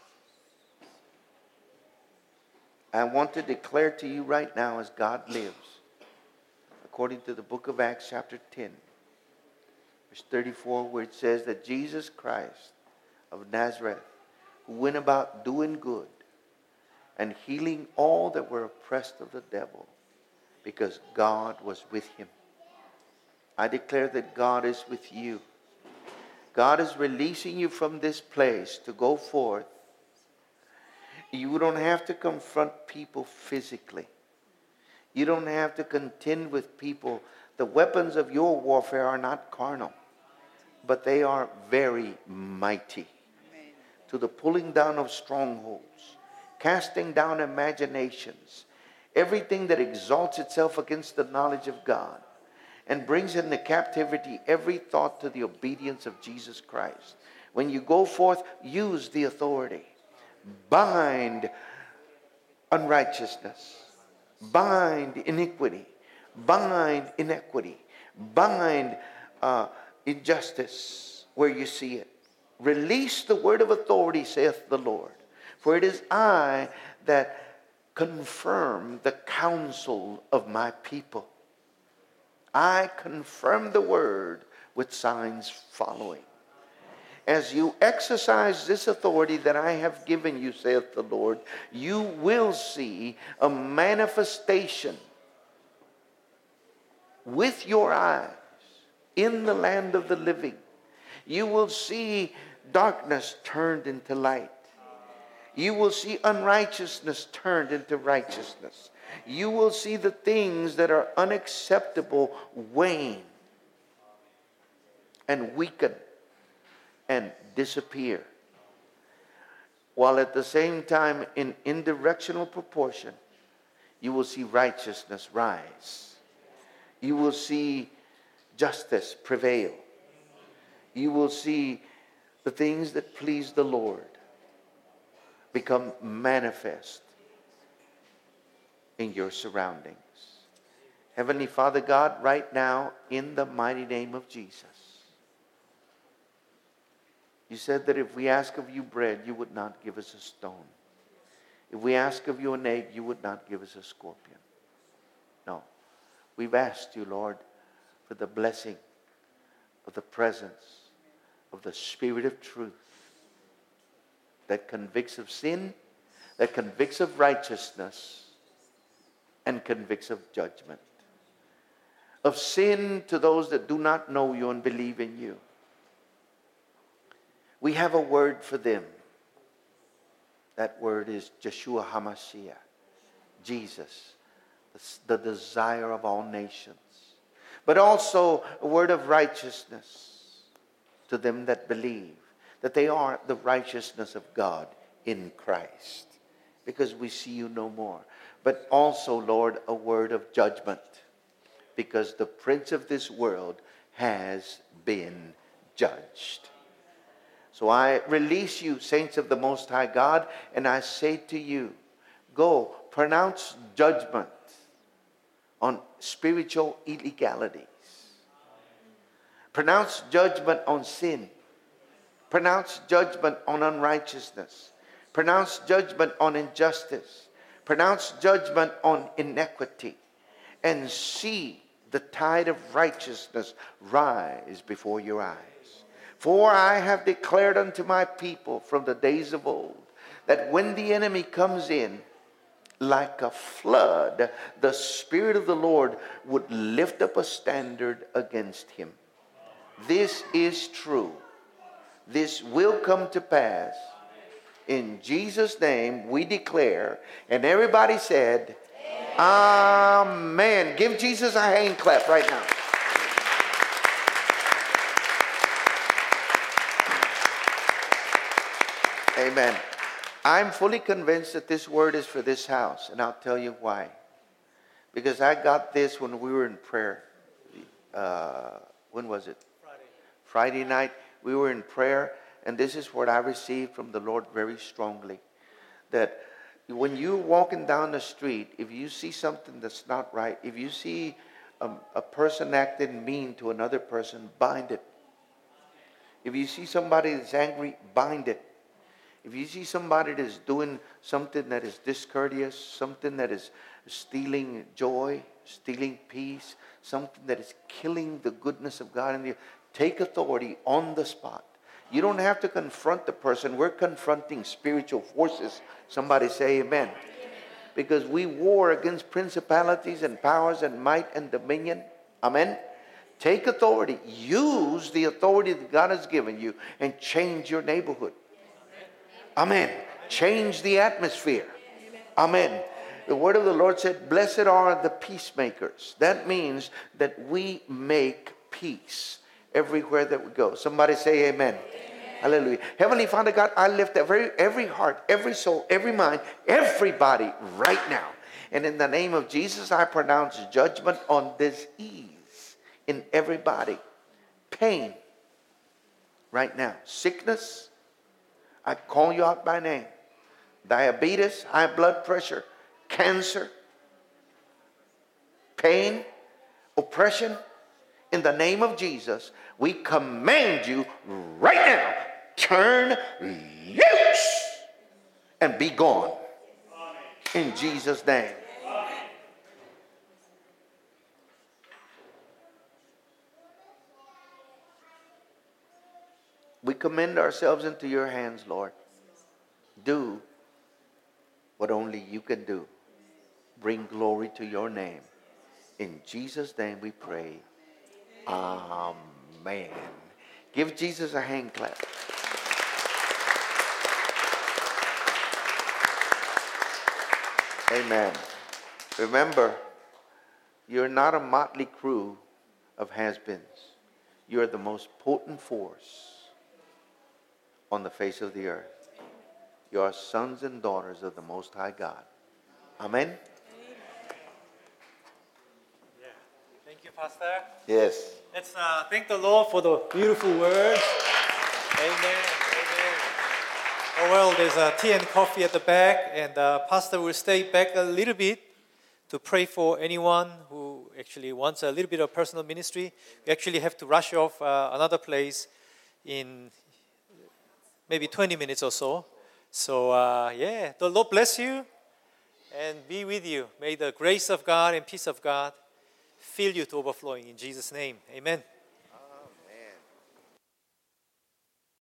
I want to declare to you right now, as God lives, according to the book of Acts chapter ten, verse thirty-four, where it says that Jesus Christ of Nazareth, who went about doing good and healing all that were oppressed of the devil, because God was with him. I declare that God is with you. God is releasing you from this place to go forth. You don't have to confront people physically. You don't have to contend with people. The weapons of your warfare are not carnal, but they are very mighty. Amen. To the pulling down of strongholds, casting down imaginations, everything that exalts itself against the knowledge of God, and brings into captivity every thought to the obedience of Jesus Christ. When you go forth, use the authority. Bind unrighteousness. Bind iniquity. Bind inequity. Bind uh, injustice where you see it. Release the word of authority, saith the Lord. For it is I that confirm the counsel of my people. I confirm the word with signs following. As you exercise this authority that I have given you, saith the Lord, you will see a manifestation with your eyes in the land of the living. You will see darkness turned into light. You will see unrighteousness turned into righteousness. You will see the things that are unacceptable wane and weaken and disappear. While at the same time, in indirectional proportion, you will see righteousness rise. You will see justice prevail. You will see the things that please the Lord become manifest in your surroundings. Heavenly Father God, right now, in the mighty name of Jesus, you said that if we ask of you bread, you would not give us a stone. If we ask of you an egg, you would not give us a scorpion. No. We've asked you, Lord, for the blessing of the presence of the Spirit of truth that convicts of sin, that convicts of righteousness, and convicts of judgment. Of sin to those that do not know you and believe in you. We have a word for them. That word is Yeshua HaMashiach, Jesus, the desire of all nations. But also a word of righteousness to them that believe that they are the righteousness of God in Christ, because we see you no more. But also, Lord, a word of judgment, because the prince of this world has been judged. So I release you, saints of the Most High God, and I say to you, go, pronounce judgment on spiritual illegalities. Pronounce judgment on sin. Pronounce judgment on unrighteousness. Pronounce judgment on injustice. Pronounce judgment on inequity. And see the tide of righteousness rise before your eyes. For I have declared unto my people from the days of old, that when the enemy comes in like a flood, the Spirit of the Lord would lift up a standard against him. This is true. This will come to pass. In Jesus' name we declare. And everybody said, Amen. Amen. Give Jesus a hand clap right now. Amen. I'm fully convinced that this word is for this house, and I'll tell you why. Because I got this when we were in prayer. Uh, when was it? Friday. Friday night. we were in prayer, and this is what I received from the Lord very strongly. That when you're walking down the street, if you see something that's not right, if you see a, a person acting mean to another person, bind it. If you see somebody that's angry, bind it. If you see somebody that's doing something that is discourteous, something that is stealing joy, stealing peace, something that is killing the goodness of God in you, take authority on the spot. You don't have to confront the person. We're confronting spiritual forces. Somebody say amen. Because we war against principalities and powers and might and dominion. Amen. Take authority. Use the authority that God has given you and change your neighborhood. Amen. Change the atmosphere. Amen. The word of the Lord said, blessed are the peacemakers. That means that we make peace everywhere that we go. Somebody say amen. Amen. Hallelujah. Heavenly Father God, I lift every, every heart, every soul, every mind, everybody right now. And in the name of Jesus, I pronounce judgment on disease in everybody. Pain right now. Sickness, I call you out by name. Diabetes, high blood pressure, cancer, pain, oppression. In the name of Jesus, we command you right now, turn loose and be gone. In Jesus' name. We commend ourselves into your hands, Lord. Do what only you can do. Bring glory to your name. In Jesus' name we pray. Amen. Give Jesus a hand clap. Amen. Remember, you're not a motley crew of has-beens. You're the most potent force on the face of the earth. You are sons and daughters of the Most High God. Amen. Yeah. Thank you, Pastor. Yes. Let's uh, thank the Lord for the beautiful words. Amen. Amen. Oh, well, there's uh, tea and coffee at the back, and uh, Pastor will stay back a little bit to pray for anyone who actually wants a little bit of personal ministry. We actually have to rush off uh, another place in maybe twenty minutes or so. So, uh, yeah, the Lord bless you and be with you. May the grace of God and peace of God fill you to overflowing in Jesus' name. Amen.